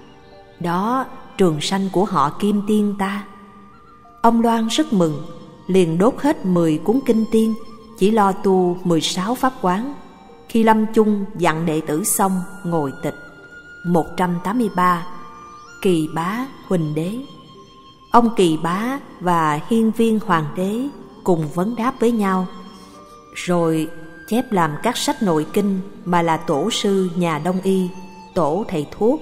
Đó trường sanh của họ Kim Tiên ta. Ông Loan rất mừng, liền đốt hết 10 cuốn kinh tiên, chỉ lo tu 16 pháp quán. Khi lâm chung dặn đệ tử xong ngồi tịch. 183. Kỳ Bá Huỳnh Đế. Ông Kỳ Bá và Hiên Viên Hoàng đế cùng vấn đáp với nhau, rồi chép làm các sách nội kinh mà là tổ sư nhà Đông y, tổ thầy thuốc.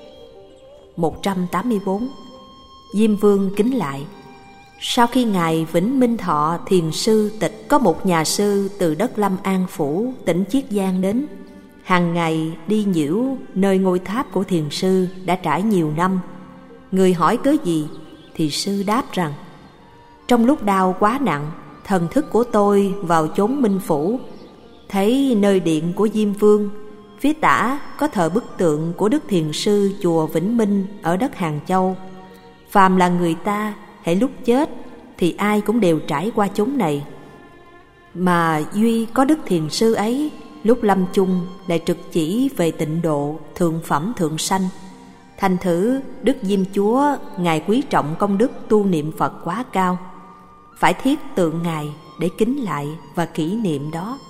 184. Diêm Vương kính lại. Sau khi ngài Vĩnh Minh Thọ thiền sư tịch, có một nhà sư từ đất Lâm An Phủ, tỉnh Chiết Giang đến, hàng ngày đi nhiễu nơi ngôi tháp của thiền sư đã trải nhiều năm. Người hỏi cớ gì thì sư đáp rằng: trong lúc đau quá nặng, thần thức của tôi vào chốn Minh Phủ, thấy nơi điện của Diêm Vương, phía tả có thờ bức tượng của Đức Thiền Sư chùa Vĩnh Minh ở đất Hàng Châu. Phàm là người ta, hễ lúc chết thì ai cũng đều trải qua chốn này, mà duy có Đức Thiền Sư ấy lúc lâm chung lại trực chỉ về tịnh độ thượng phẩm thượng sanh. Thành thử Đức Diêm Chúa ngài quý trọng công đức tu niệm Phật quá cao, phải thiết tượng ngài để kính lại và kỷ niệm đó.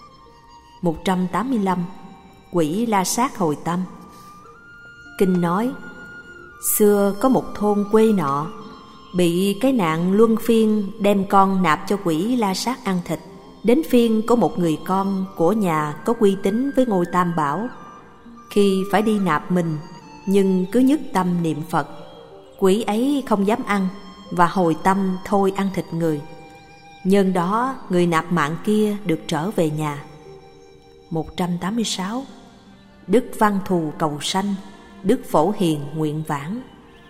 185. Quỷ La Sát hồi tâm. Kinh nói: xưa có một thôn quê nọ, bị cái nạn luân phiên đem con nạp cho quỷ La Sát ăn thịt. Đến phiên có một người con của nhà có uy tín với ngôi Tam Bảo, khi phải đi nạp mình nhưng cứ nhất tâm niệm Phật, quỷ ấy không dám ăn và hồi tâm thôi ăn thịt người. Nhân đó người nạp mạng kia được trở về nhà. 186. Đức Văn Thù cầu sanh, Đức Phổ Hiền nguyện vãng.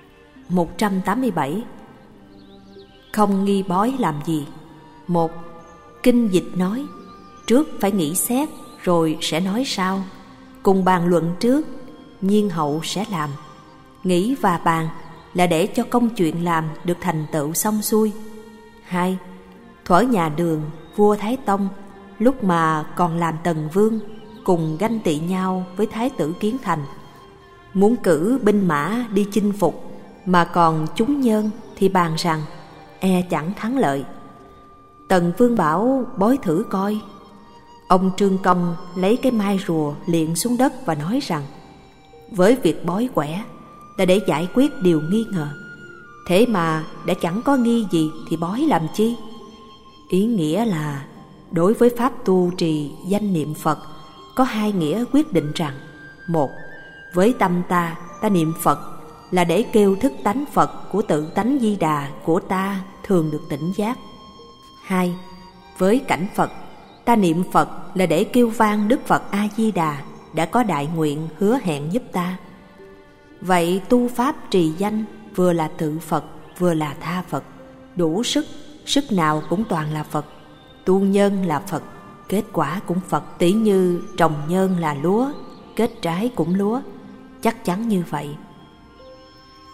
187. Không nghi bói làm gì. 1. Kinh dịch nói: trước phải nghĩ xét rồi sẽ nói sau, cùng bàn luận trước, nhiên hậu sẽ làm. Nghĩ và bàn là để cho công chuyện làm được thành tựu xong xuôi. 2. Thuở nhà Đường, vua Thái Tông, lúc mà còn làm Tần Vương, cùng ganh tị nhau với Thái tử Kiến Thành, muốn cử binh mã đi chinh phục, mà còn chúng nhân thì bàn rằng e chẳng thắng lợi. Tần Vương bảo bói thử coi. Ông Trương Công lấy cái mai rùa liệng xuống đất và nói rằng với việc bói quẻ là để giải quyết điều nghi ngờ, thế mà đã chẳng có nghi gì thì bói làm chi? Ý nghĩa là đối với pháp tu trì danh niệm Phật có hai nghĩa quyết định rằng: một, với tâm ta niệm Phật là để kêu thức tánh Phật của tự tánh Di Đà của ta thường được tỉnh giác. Hai, với cảnh Phật ta niệm Phật là để kêu vang Đức Phật A Di Đà đã có đại nguyện hứa hẹn giúp ta. Vậy tu pháp trì danh vừa là tự Phật vừa là tha Phật, đủ sức, sức nào cũng toàn là Phật. Tu nhân là Phật, kết quả cũng Phật. Tỷ như trồng nhân là lúa, kết trái cũng lúa, chắc chắn như vậy.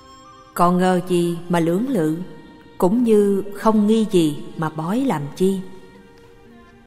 Còn ngờ gì mà lưỡng lự, cũng như không nghi gì mà bói làm chi.